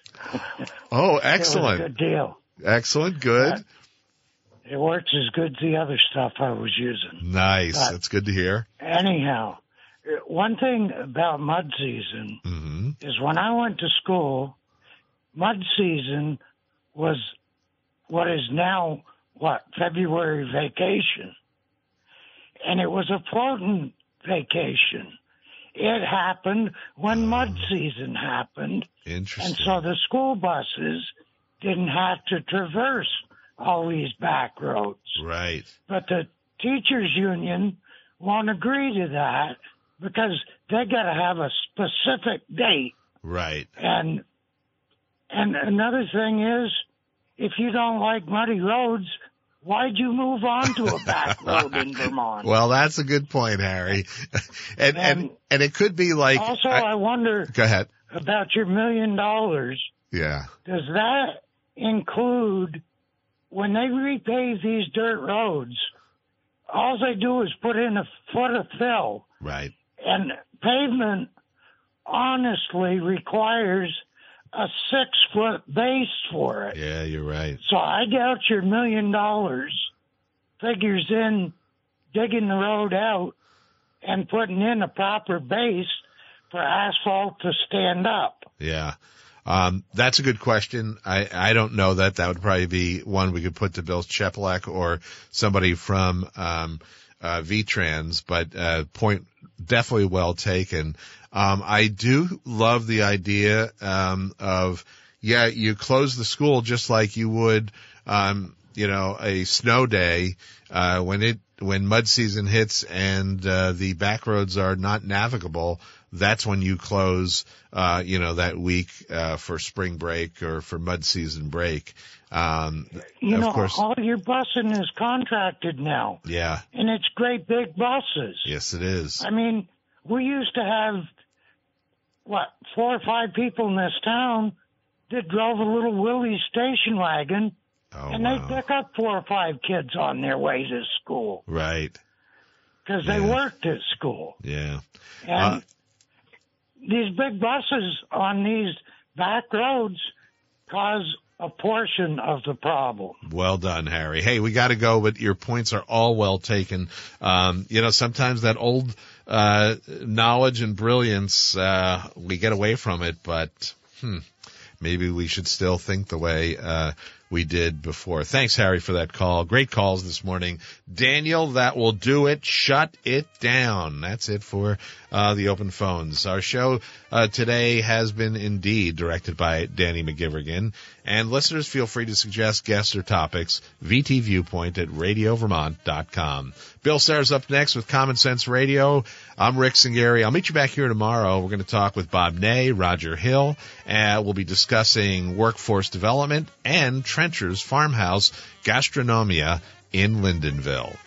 S2: Oh, excellent.
S11: It was a good deal.
S2: Excellent. Good.
S11: Uh, it works as good as the other stuff I was using.
S2: Nice.
S11: But
S2: that's good to hear.
S11: Anyhow, one thing about mud season
S2: mm-hmm.
S11: is when I went to school, mud season was what is now, what, February vacation. And it was a floating vacation. It happened when mud season happened.
S2: Interesting.
S11: And so the school buses didn't have to traverse all these back roads.
S2: Right.
S11: But the teachers union won't agree to that because they got to have a specific date.
S2: Right.
S11: And and another thing is, if you don't like muddy roads, why'd you move on to a back road in Vermont?
S2: Well, that's a good point, Harry. and, and and and it could be like.
S11: Also, I, I wonder.
S2: Go ahead.
S11: About your million dollars.
S2: Yeah.
S11: Does that include when they repave these dirt roads? All they do is put in a foot of fill.
S2: Right.
S11: And pavement honestly requires a six-foot base for it.
S2: Yeah, you're right.
S11: So I doubt your million dollars figures in digging the road out and putting in a proper base for asphalt to stand up.
S2: Yeah. Um, that's a good question. I, I don't know that. That would probably be one we could put to Bill Cheplak or somebody from um, uh, V-Trans, but uh, point definitely well taken. Um, I do love the idea um, of, yeah, you close the school just like you would, um, you know, a snow day uh, when it when mud season hits and uh, the back roads are not navigable. That's when you close, uh, you know, that week uh, for spring break or for mud season break. Um,
S11: you
S2: of
S11: know,
S2: course,
S11: all your busing is contracted now.
S2: Yeah.
S11: And it's great big buses.
S2: Yes, it is.
S11: I mean, we used to have, what, four or five people in this town that drove a little Willys station wagon,
S2: oh,
S11: and
S2: wow.
S11: they'd pick up four or five kids on their way to school.
S2: Right.
S11: Because they
S2: Yeah.
S11: worked at school.
S2: Yeah.
S11: And
S2: Uh,
S11: these big buses on these back roads cause a portion of the problem.
S2: Well done, Harry. Hey, we got to go, but your points are all well taken. Um, you know, sometimes that old uh, knowledge and brilliance, uh, we get away from it, but hmm, maybe we should still think the way uh, we did before. Thanks, Harry, for that call. Great calls this morning. Daniel, that will do it. Shut it down. That's it for uh, the open phones. Our show uh, today has been indeed directed by Danny McGivergan. And listeners, feel free to suggest guests or topics. V T Viewpoint at radio vermont dot com. Bill Sayers up next with Common Sense Radio. I'm Rick Singari. I'll meet you back here tomorrow. We're going to talk with Bob Ney, Roger Hill, and we'll be discussing workforce development and Trencher's Farmhouse Gastronomia in Lindenville.